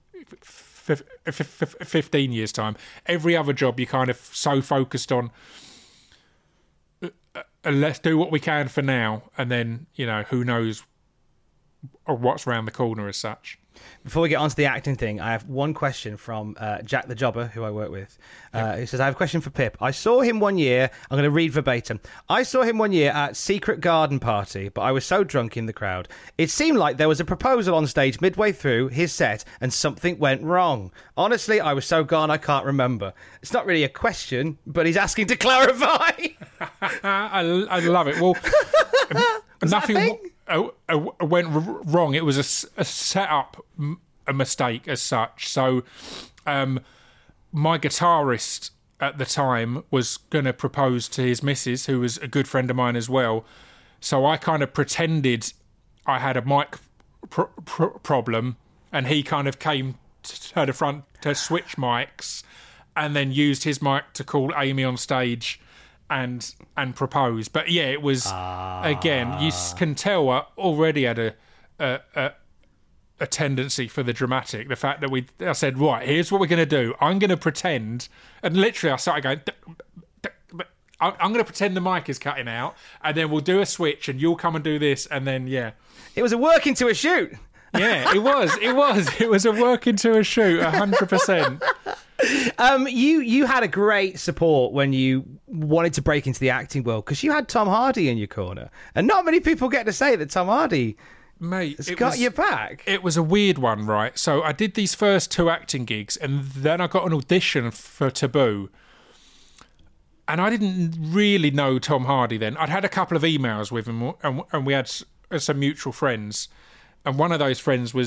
Speaker 3: fifteen years' time. Every other job you're kind of so focused on, uh, let's do what we can for now, and then, you know, who knows what's around the corner as such.
Speaker 5: Before we get on to the acting thing, I have one question from uh, Jack the Jobber, who I work with. Uh, He says, I have a question for Pip. I saw him one year. I'm going to read verbatim. I saw him one year at Secret Garden Party, but I was so drunk in the crowd. It seemed like there was a proposal on stage midway through his set and something went wrong. Honestly, I was so gone I can't remember. It's not really a question, but he's asking to clarify.
Speaker 3: I, I love it. Well, nothing w- uh, uh, went r- wrong. It was a, s- a setup, m- a mistake as such. So, um, my guitarist at the time was going to propose to his missus, who was a good friend of mine as well. So I kind of pretended I had a mic pr- pr- problem, and he kind of came to the front to switch mics, and then used his mic to call Amy on stage and and propose. But yeah, it was ah. again, you can tell I already had a, a a a tendency for the dramatic. The fact that we I said, right, here's what we're going to do. I'm going to pretend, and literally I started going, I'm going to pretend the mic is cutting out, and then we'll do a switch, and you'll come and do this, and then yeah,
Speaker 5: it was a work into a shoot.
Speaker 3: Yeah, it was. It was. It was a work into a shoot, a hundred percent.
Speaker 5: Um, you you had a great support when you wanted to break into the acting world, because you had Tom Hardy in your corner, and not many people get to say that Tom Hardy,
Speaker 3: mate,
Speaker 5: has
Speaker 3: it
Speaker 5: got
Speaker 3: was,
Speaker 5: your back.
Speaker 3: It was a weird one, right? So I did these first two acting gigs, and then I got an audition for Taboo, and I didn't really know Tom Hardy then. I'd had a couple of emails with him, and, and we had some mutual friends, and one of those friends was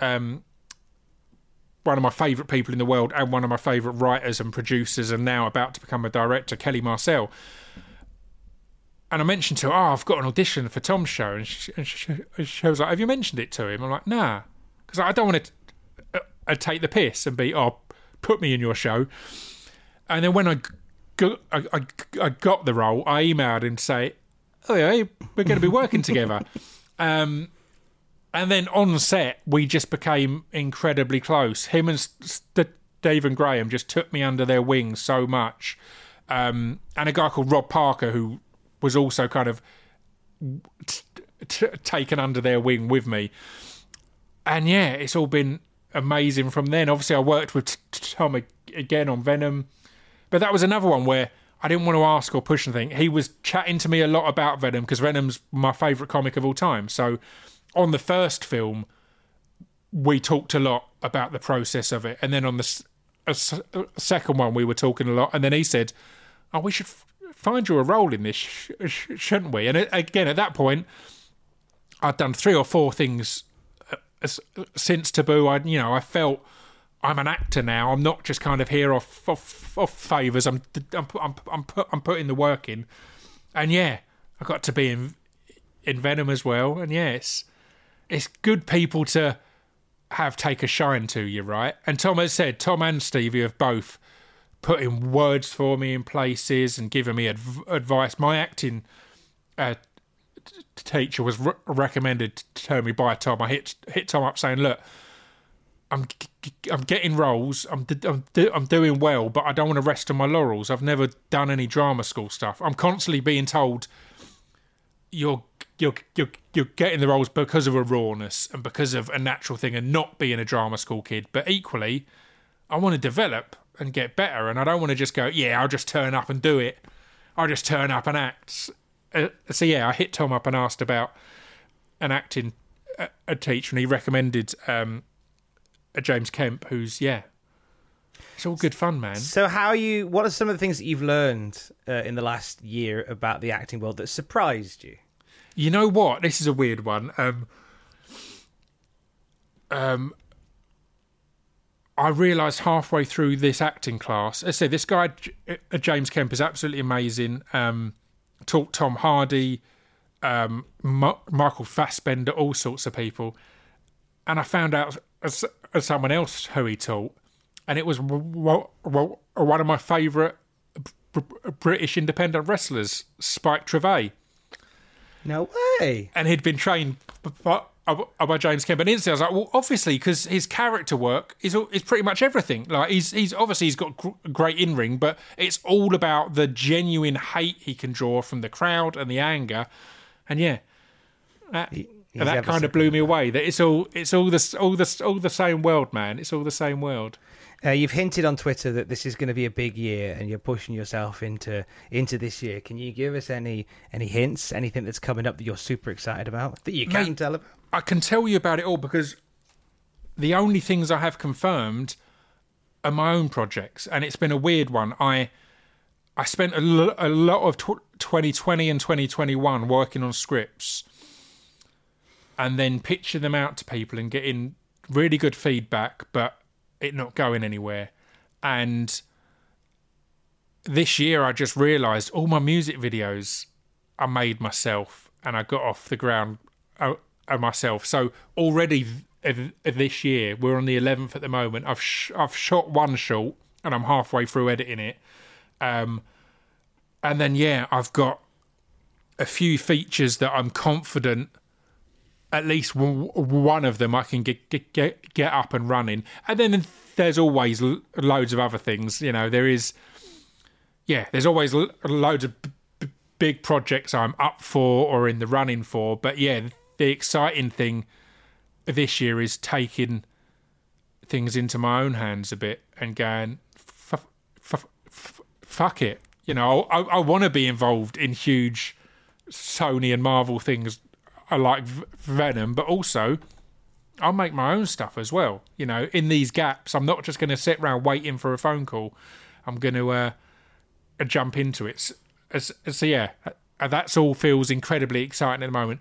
Speaker 3: um, one of my favourite people in the world and one of my favourite writers and producers, and now about to become a director, Kelly Marcel. And I mentioned to her, oh, I've got an audition for Tom's show. And she, and she, she was like, have you mentioned it to him? I'm like, nah. Because I don't want to uh, take the piss and be, oh, put me in your show. And then when I got, I, I, I got the role, I emailed him to say, oh, yeah, we're going to be working together. Um, and then on set, we just became incredibly close. Him and St- Dave and Graham just took me under their wings so much. Um, and a guy called Rob Parker, who was also kind of t- t- taken under their wing with me. And yeah, it's all been amazing from then. Obviously, I worked with Tom again on Venom. But that was another one where I didn't want to ask or push anything. He was chatting to me a lot about Venom because Venom's my favourite comic of all time. So on the first film, we talked a lot about the process of it. And then on the a, a second one, we were talking a lot. And then he said, oh, we should f- find you a role in this, sh- sh- shouldn't we? And it, again, at that point, I'd done three or four things uh, since Taboo. I, you know, I felt I'm an actor now. I'm not just kind of here off off, off favours. I'm I'm I'm I'm, put, I'm putting the work in. And yeah, I got to be in in Venom as well. And yeah, it's it's good people to have take a shine to you, right? And Tom has said, Tom and Stevie have both put in words for me in places and given me adv- advice. My acting uh, t- teacher was re- recommended to me by Tom. I hit hit Tom up saying, look, I'm I'm getting roles. I'm I'm I'm doing well, but I don't want to rest on my laurels. I've never done any drama school stuff. I'm constantly being told you're you're you're you're getting the roles because of a rawness and because of a natural thing, and not being a drama school kid. But equally, I want to develop and get better, and I don't want to just go, yeah, I'll just turn up and do it. I'll just turn up and act. Uh, so yeah, I hit Tom up and asked about an acting uh, a teacher, and he recommended. Um, James Kemp, who's yeah, it's all good fun, man.
Speaker 5: So, how you? What are some of the things that you've learned uh, in the last year about the acting world that surprised you?
Speaker 3: You know what? This is a weird one. Um, um, I realised halfway through this acting class. I say this guy, uh, James Kemp, is absolutely amazing. Um, taught Tom Hardy, um, Ma- Michael Fassbender, all sorts of people, and I found out. As, as someone else who he taught, and it was w- w- one of my favourite b- British independent wrestlers, Spike Trevay.
Speaker 5: No way.
Speaker 3: And he'd been trained by, by James Kemp. And instantly I was like, well, obviously, because his character work is is pretty much everything. Like he's he's obviously he's got a great in ring, but it's all about the genuine hate he can draw from the crowd and the anger. And yeah, that. He, And that kind of blew me away. That it's all, it's all the, all the, all the same world, man. It's all the same world.
Speaker 5: Uh, you've hinted on Twitter that this is going to be a big year, and you're pushing yourself into into this year. Can you give us any any hints, anything that's coming up that you're super excited about that you can Mate, tell about?
Speaker 3: I can tell you about it all because the only things I have confirmed are my own projects, and it's been a weird one. I I spent a, lo- a lot of tw- twenty twenty and twenty twenty-one working on scripts. And then pitching them out to people and getting really good feedback, but it not going anywhere. And this year I just realised all my music videos I made myself and I got off the ground uh, myself. So already th- this year, we're on the eleventh at the moment, I've sh- I've shot one short and I'm halfway through editing it. Um, and then, yeah, I've got a few features that I'm confident at least one of them I can get, get get get up and running. And then there's always loads of other things. You know, there is, yeah, there's always loads of b- big projects I'm up for or in the running for. But yeah, the exciting thing this year is taking things into my own hands a bit and going, f- f- f- fuck it. You know, I, I want to be involved in huge Sony and Marvel things. I like Venom, but also I'll make my own stuff as well. You know, in these gaps, I'm not just going to sit around waiting for a phone call. I'm going to uh, jump into it. So, so yeah, that's all feels incredibly exciting at the moment.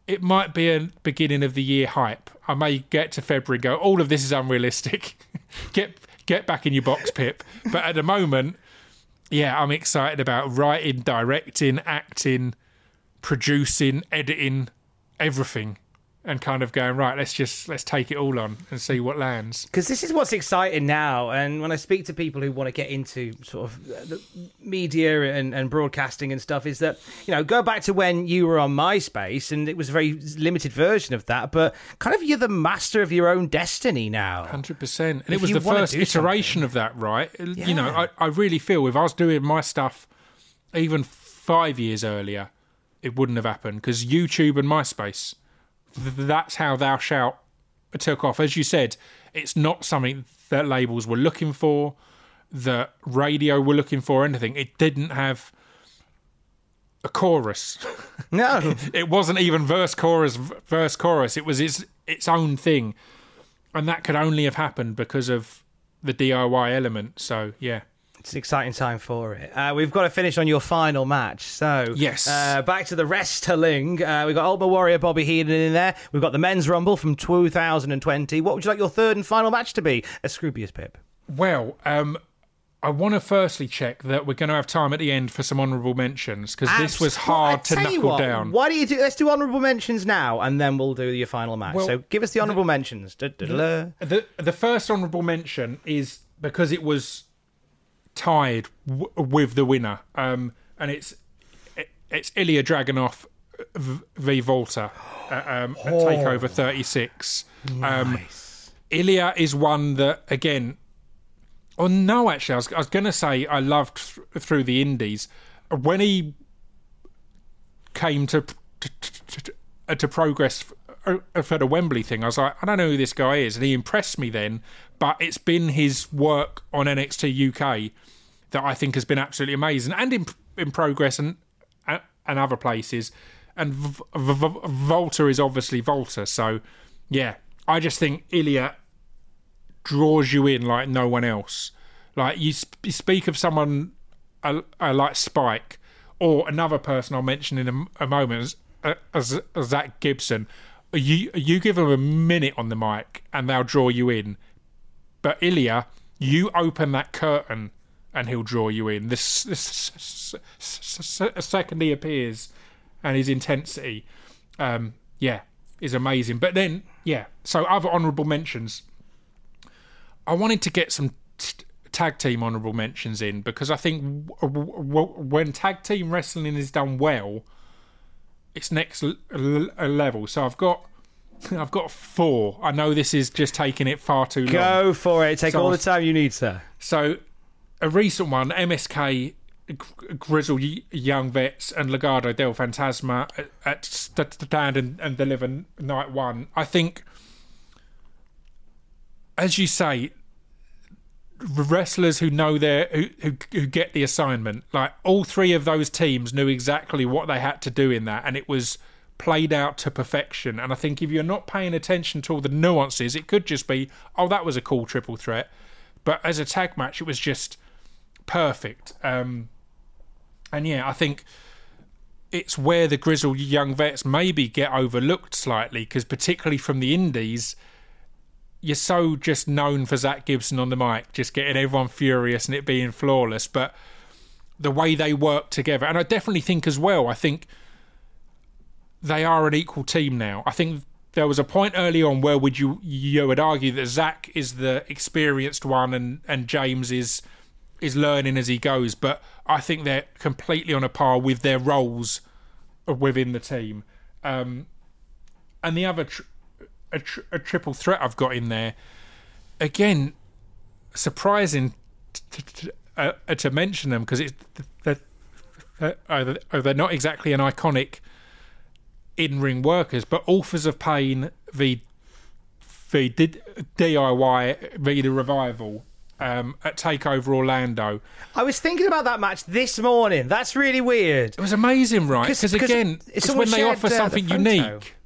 Speaker 3: it might be a beginning of the year hype. I may get to February and go, all of this is unrealistic. get get back in your box, Pip. But at the moment, yeah, I'm excited about writing, directing, acting, producing, editing, everything. And kind of going, right, let's just let's take it all on and see what lands.
Speaker 5: Because this is what's exciting now. And when I speak to people who want to get into sort of the media and, and broadcasting and stuff, is that, you know, go back to when you were on MySpace and it was a very limited version of that, but kind of you're the master of your own destiny now.
Speaker 3: one hundred percent. And
Speaker 5: If
Speaker 3: it was
Speaker 5: you
Speaker 3: the
Speaker 5: wanna
Speaker 3: first
Speaker 5: do
Speaker 3: iteration
Speaker 5: something.
Speaker 3: of that, right?
Speaker 5: Yeah.
Speaker 3: You know, I, I really feel if I was doing my stuff even five years earlier, it wouldn't have happened because YouTube and MySpace, that's how Thou Shalt took off. As you said, it's not something that labels were looking for, that radio were looking for, anything. It didn't have a chorus.
Speaker 5: No.
Speaker 3: It wasn't even verse, chorus, verse, chorus. It was its, its own thing. And that could only have happened because of the D I Y element. So, yeah.
Speaker 5: It's an exciting time for it. Uh, we've got to finish on your final match. So,
Speaker 3: Yes.
Speaker 5: uh, back to the wrestling. Uh, we've got Ultimate Warrior Bobby Heenan in there. We've got the Men's Rumble from two thousand twenty. What would you like your third and final match to be? A Scroobius Pip.
Speaker 3: Well, um, I want to firstly check that we're going to have time at the end for some honourable mentions because this was
Speaker 5: Abs-
Speaker 3: hard
Speaker 5: I
Speaker 3: to
Speaker 5: tell you
Speaker 3: knuckle
Speaker 5: what,
Speaker 3: down.
Speaker 5: Why do you do? Let's do honourable mentions now, and then we'll do your final match.
Speaker 3: Well,
Speaker 5: so, give us the honourable mentions. Da-da-da.
Speaker 3: The the first honourable mention is because it was tied w- with the winner, um, and it's it, it's Ilya Dragunov v, v Volta uh, um, at Takeover thirty-six. Um,
Speaker 5: Nice.
Speaker 3: Ilya is one that again. Oh no, actually, I was, I was going to say I loved th- through the Indies when he came to to, to, to progress f- for the Wembley thing. I was like, I don't know who this guy is, and he impressed me then. But it's been his work on N X T U K that I think has been absolutely amazing, and in in Progress and and other places. And v- v- v- Volta is obviously Volta, so yeah, I just think Ilya draws you in like no one else. Like you, sp- you speak of someone uh, uh, like Spike, or another person I'll mention in a, a moment, as, as, as Zach Gibson. You you give them a minute on the mic and they'll draw you in. But Ilya, you open that curtain and he'll draw you in. This, this s- s- s- second he appears and his intensity, um, yeah, is amazing. But then, yeah, so other honourable mentions. I wanted to get some t- tag team honourable mentions in because I think w- w- when tag team wrestling is done well, it's next l- l- level. So I've got I've got four. I know this is just taking it far too long.
Speaker 5: Go for it. Take
Speaker 3: So
Speaker 5: all the
Speaker 3: I've-
Speaker 5: time you need, sir.
Speaker 3: So a recent one, M S K, G- Grizzled y- Young Vets and Legado del Fantasma at, at Stand and, and Deliver Night One. I think, as you say, wrestlers who know their who, who who get the assignment, like all three of those teams knew exactly what they had to do in that, and it was played out to perfection. And I think if you're not paying attention to all the nuances, it could just be, oh, that was a cool triple threat. But as a tag match, it was just perfect. Um, and yeah, I think it's where the Grizzled Young Vets maybe get overlooked slightly, because particularly from the indies, you're so just known for Zach Gibson on the mic, just getting everyone furious and it being flawless. But the way they work together, and I definitely think as well, I think they are an equal team now. I think there was a point early on where would you you would argue that Zach is the experienced one and, and James is is learning as he goes, but I think they're completely on a par with their roles within the team. Um, and the other tr- a, tr- a triple threat I've got in there, again, surprising t- t- t- uh, to mention them because it's they're, they're, they're not exactly an iconic in-ring workers, but Authors of Pain v, v D I Y v The Revival um, at TakeOver Orlando.
Speaker 5: I was thinking about that match this morning. That's really weird.
Speaker 3: It was amazing, right? Because again, it's when they
Speaker 5: shared,
Speaker 3: offer
Speaker 5: uh, the
Speaker 3: something
Speaker 5: photo.
Speaker 3: unique.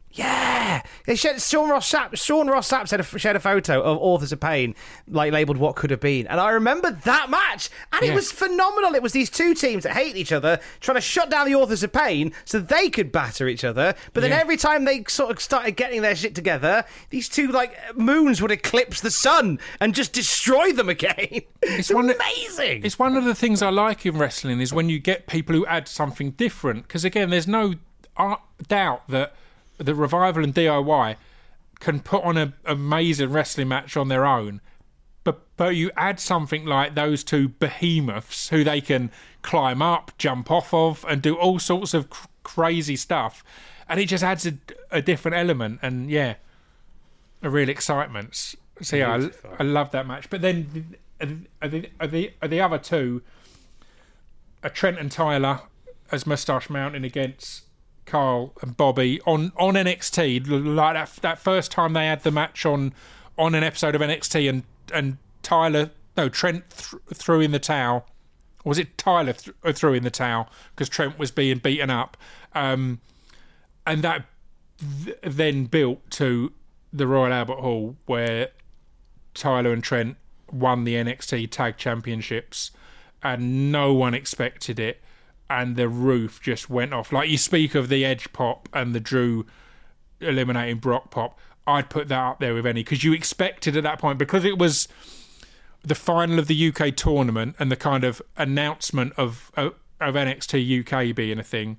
Speaker 5: Yeah, they shared, Sean Ross Sapp. Sean Ross Sapp shared a, shared a photo of Authors of Pain, like labelled "What Could Have Been," and I remember that match, and
Speaker 3: yeah.
Speaker 5: it was phenomenal. It was these two teams that hate each other trying to shut down the Authors of Pain so they could batter each other. But then
Speaker 3: yeah.
Speaker 5: every time they sort of started getting their shit together, these two like moons would eclipse the sun and just destroy them again. It's, it's
Speaker 3: one
Speaker 5: amazing.
Speaker 3: Of, it's one of the things I like in wrestling is when you get people who add something different. Because again, there's no doubt that the Revival and D I Y can put on an amazing wrestling match on their own, but but you add something like those two behemoths who they can climb up, jump off of, and do all sorts of cr- crazy stuff, and it just adds a, a different element, and yeah, a real excitement. So yeah, I, I love that match. But then are the, are the, are the other two, are Trent and Tyler as Moustache Mountain against Carl and Bobby on, on N X T, like that that first time they had the match on on an episode of N X T, and and Tyler no Trent th- threw in the towel, or was it Tyler th- threw in the towel because Trent was being beaten up, um, and that th- then built to the Royal Albert Hall where Tyler and Trent won the N X T Tag Championships, and no one expected it. And the roof just went off. Like you speak of the Edge pop and the Drew eliminating Brock pop, I'd put that up there with any, because you expected at that point, because it was the final of the U K tournament and the kind of announcement of of, of N X T U K being a thing.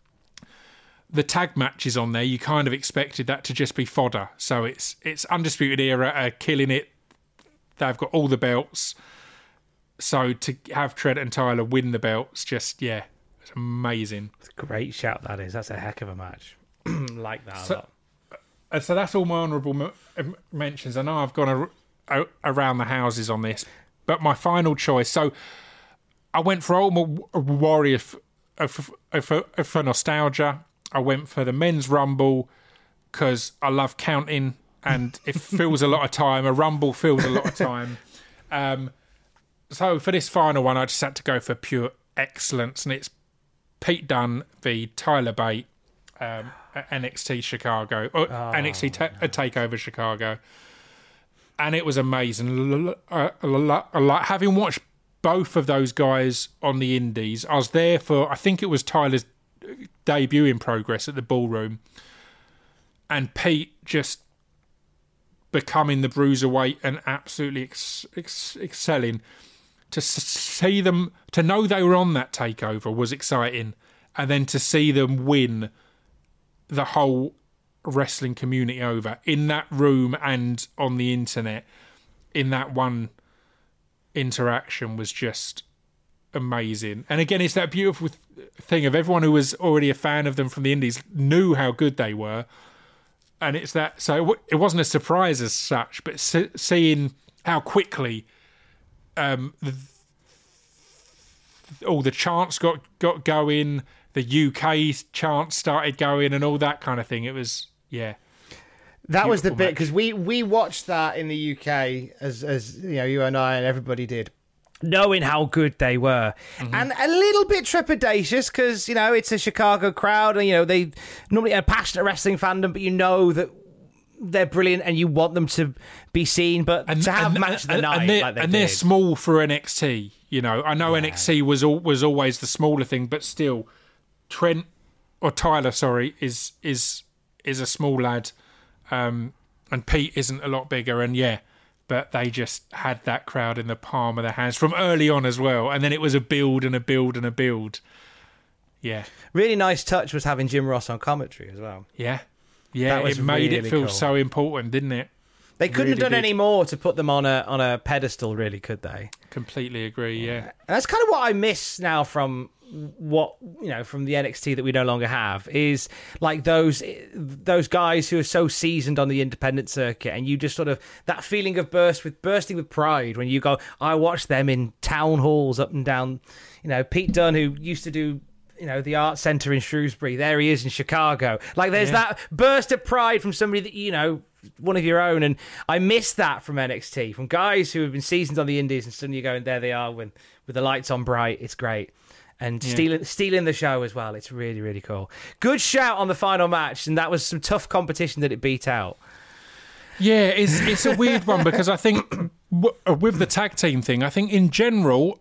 Speaker 3: The tag matches on there, you kind of expected that to just be fodder. So it's it's Undisputed Era are killing it. They've got all the belts. So to have Trent and Tyler win the belts, just yeah. It's amazing.
Speaker 5: It's a great shout, that is. That's a heck of a match. Like that
Speaker 3: so,
Speaker 5: a lot.
Speaker 3: Uh, so that's all my honourable m- mentions. I know I've gone a- a- around the houses on this, but my final choice. So I went for Ultimate Warrior f- f- f- f- for nostalgia. I went for the Men's Rumble because I love counting and it fills a lot of time. A Rumble fills a lot of time. Um, so for this final one, I just had to go for pure excellence, and it's Pete Dunne v Tyler Bate, um, at N X T Chicago, or oh, N X T ta- no. Takeover Chicago, and it was amazing. Uh, like having watched both of those guys on the Indies, I was there for I think it was Tyler's debut in Progress at the Ballroom, and Pete just becoming the bruiserweight and absolutely ex- ex- excelling. To see them, to know they were on that takeover was exciting, and then to see them win the whole wrestling community over in that room and on the internet in that one interaction was just amazing. And again, it's that beautiful thing of everyone who was already a fan of them from the Indies knew how good they were, and it's that. So it wasn't a surprise as such, but seeing how quickly. Um, the, all the chants got, got going, the U K chants started going, and all that kind of thing. It was, yeah.
Speaker 5: That was the bit, because we, we watched that in the U K, as, as you know, you and I and everybody did, knowing how good they were. Mm-hmm. And a little bit trepidatious, because, you know, it's a Chicago crowd, and, you know, they normally a passionate wrestling fandom, but you know that they're brilliant and you want them to be seen, but and, to have and, match of the
Speaker 3: and,
Speaker 5: night
Speaker 3: and they're,
Speaker 5: like they
Speaker 3: and
Speaker 5: did.
Speaker 3: they're small for N X T, you know. I know yeah. N X T was al- was always the smaller thing, but still, Trent or Tyler, sorry, is is is a small lad, um, and Pete isn't a lot bigger, and yeah, but they just had that crowd in the palm of their hands from early on as well, and then it was a build and a build and a build. Yeah,
Speaker 5: really nice touch was having Jim Ross on commentary as well.
Speaker 3: Yeah. Yeah, it made really it feel cool. So important, didn't it?
Speaker 5: They couldn't really have done did. any more to put them on a on a pedestal, really, could they?
Speaker 3: Completely agree, yeah.
Speaker 5: And that's kind of what I miss now from what, you know, from the N X T that we no longer have, is like those those guys who are so seasoned on the independent circuit, and you just sort of, that feeling of burst with bursting with pride when you go, I watched them in town halls up and down, you know, Pete Dunne, who used to do, you know, the Art Centre in Shrewsbury. There he is in Chicago. Like, there's yeah. that burst of pride from somebody that, you know, one of your own. And I miss that from N X T, from guys who have been seasoned on the indies, and suddenly you're going, there they are with, with the lights on bright. It's great. and
Speaker 3: Yeah.
Speaker 5: stealing stealing the show as well. It's really, really cool. Good shout on the final match, and that was some tough competition that it beat out.
Speaker 3: Yeah, it's it's a weird one because I think w- with the tag team thing, I think in general,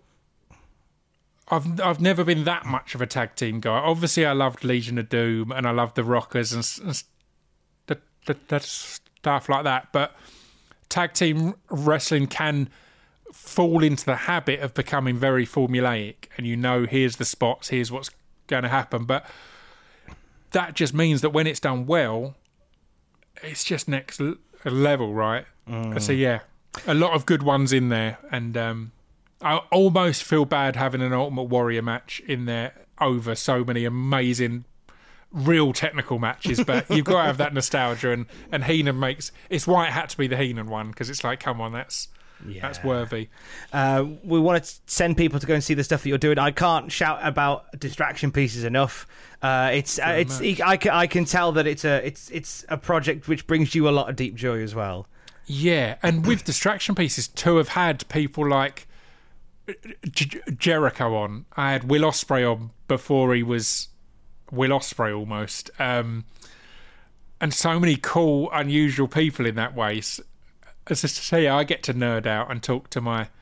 Speaker 3: I've I've never been that much of a tag team guy. Obviously, I loved Legion of Doom and I loved the Rockers and, and the, the, the stuff like that. But tag team wrestling can fall into the habit of becoming very formulaic, and you know, here's the spots, here's what's going to happen. But that just means that when it's done well, it's just next l- level, right? Mm. So yeah, a lot of good ones in there, and um, I almost feel bad having an Ultimate Warrior match in there over so many amazing real technical matches, but you've got to have that nostalgia, and, and Heenan makes, it's why it had to be the Heenan one, because it's like, come on, that's Yeah. That's worthy.
Speaker 5: Uh, we want to send people to go and see the stuff that you're doing. I can't shout about Distraction Pieces enough. Uh, it's uh, it's I can, I can tell that it's a it's it's a project which brings you a lot of deep joy as well.
Speaker 3: Yeah, and with Distraction Pieces to have had people like J- Jericho on. I had Will Ospreay on before he was Will Ospreay almost, um, and so many cool, unusual people in that way. So, as I say, I get to nerd out and talk to my,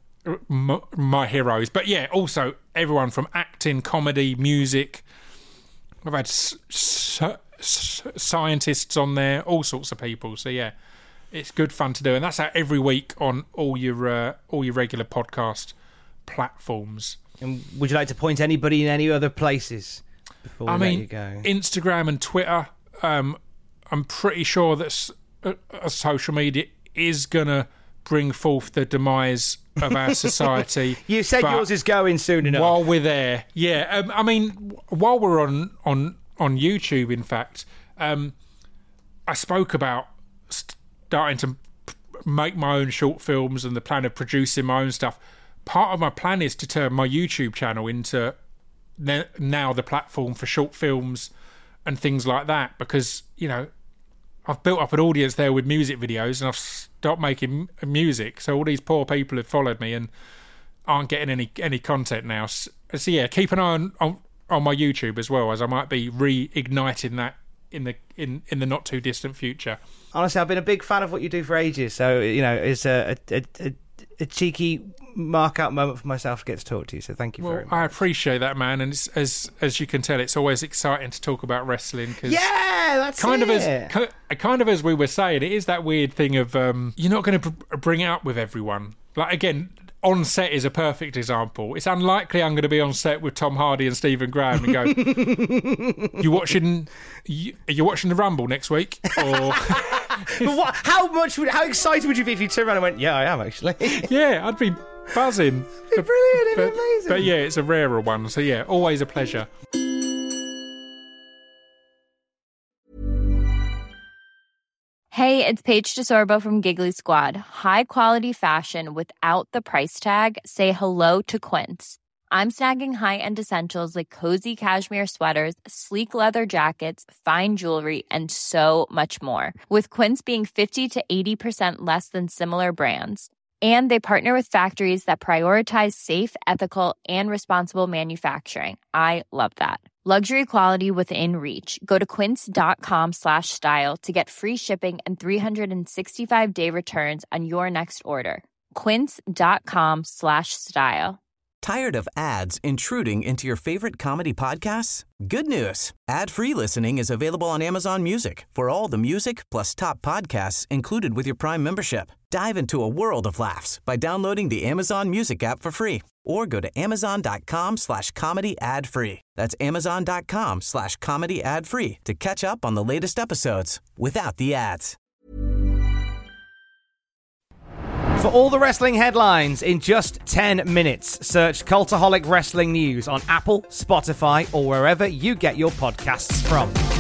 Speaker 3: my my heroes. But yeah, also everyone from acting, comedy, music. I've had s- s- s- scientists on there, all sorts of people. So yeah, it's good fun to do, and that's out every week on all your uh, all your regular podcast platforms.
Speaker 5: And would you like to point anybody in any other places before we
Speaker 3: I
Speaker 5: let
Speaker 3: mean,
Speaker 5: you go?
Speaker 3: Instagram and Twitter. Um, I'm pretty sure that uh, uh, social media is gonna bring forth the demise of our society.
Speaker 5: You said yours is going soon enough.
Speaker 3: While we're there, yeah. Um, I mean, while we're on on on YouTube, in fact, um, I spoke about starting to p- make my own short films and the plan of producing my own stuff. Part of my plan is to turn my YouTube channel into ne- now the platform for short films and things like that, because, you know, I've built up an audience there with music videos, and I've stopped making m- music. So all these poor people have followed me and aren't getting any any content now. So, so yeah, keep an eye on, on on my YouTube as well, as I might be reigniting that in the in, in the not too distant future.
Speaker 5: Honestly, I've been a big fan of what you do for ages. So, you know, it's a a, a, a cheeky mark out moment for myself to get to talk to you. So thank you
Speaker 3: well,
Speaker 5: very much.
Speaker 3: I appreciate that, man. And it's, as as you can tell, it's always exciting to talk about wrestling. Cause
Speaker 5: yeah, that's
Speaker 3: kind
Speaker 5: it.
Speaker 3: of as kind of as we were saying, it is that weird thing of um, you're not going to br- bring it up with everyone. Like, again, on set is a perfect example. It's unlikely I'm going to be on set with Tom Hardy and Stephen Graham and go, "You watching? You, are you watching the Rumble next week?" Or
Speaker 5: but what? How much? Would, how excited would you be if you turned around and went, "Yeah, I am actually."
Speaker 3: Yeah, I'd be buzzing.
Speaker 5: It'd be brilliant. It'd
Speaker 3: but,
Speaker 5: be amazing.
Speaker 3: But yeah, it's a rarer one. So yeah, always a pleasure.
Speaker 8: Hey, it's Paige DeSorbo from Giggly Squad. High quality fashion without the price tag. Say hello to Quince. I'm snagging high-end essentials like cozy cashmere sweaters, sleek leather jackets, fine jewelry, and so much more. With Quince being fifty to eighty percent less than similar brands. And they partner with factories that prioritize safe, ethical, and responsible manufacturing. I love that. Luxury quality within reach. Go to quince.com slash style to get free shipping and three sixty-five day returns on your next order. Quince.com slash style.
Speaker 1: Tired of ads intruding into your favorite comedy podcasts? Good news. Ad-free listening is available on Amazon Music for all the music plus top podcasts included with your Prime membership. Dive into a world of laughs by downloading the Amazon Music app for free or go to amazon.com slash comedy ad free. That's amazon.com slash comedy ad free to catch up on the latest episodes without the ads.
Speaker 5: For all the wrestling headlines in just ten minutes, search Cultaholic Wrestling News on Apple, Spotify, or wherever you get your podcasts from.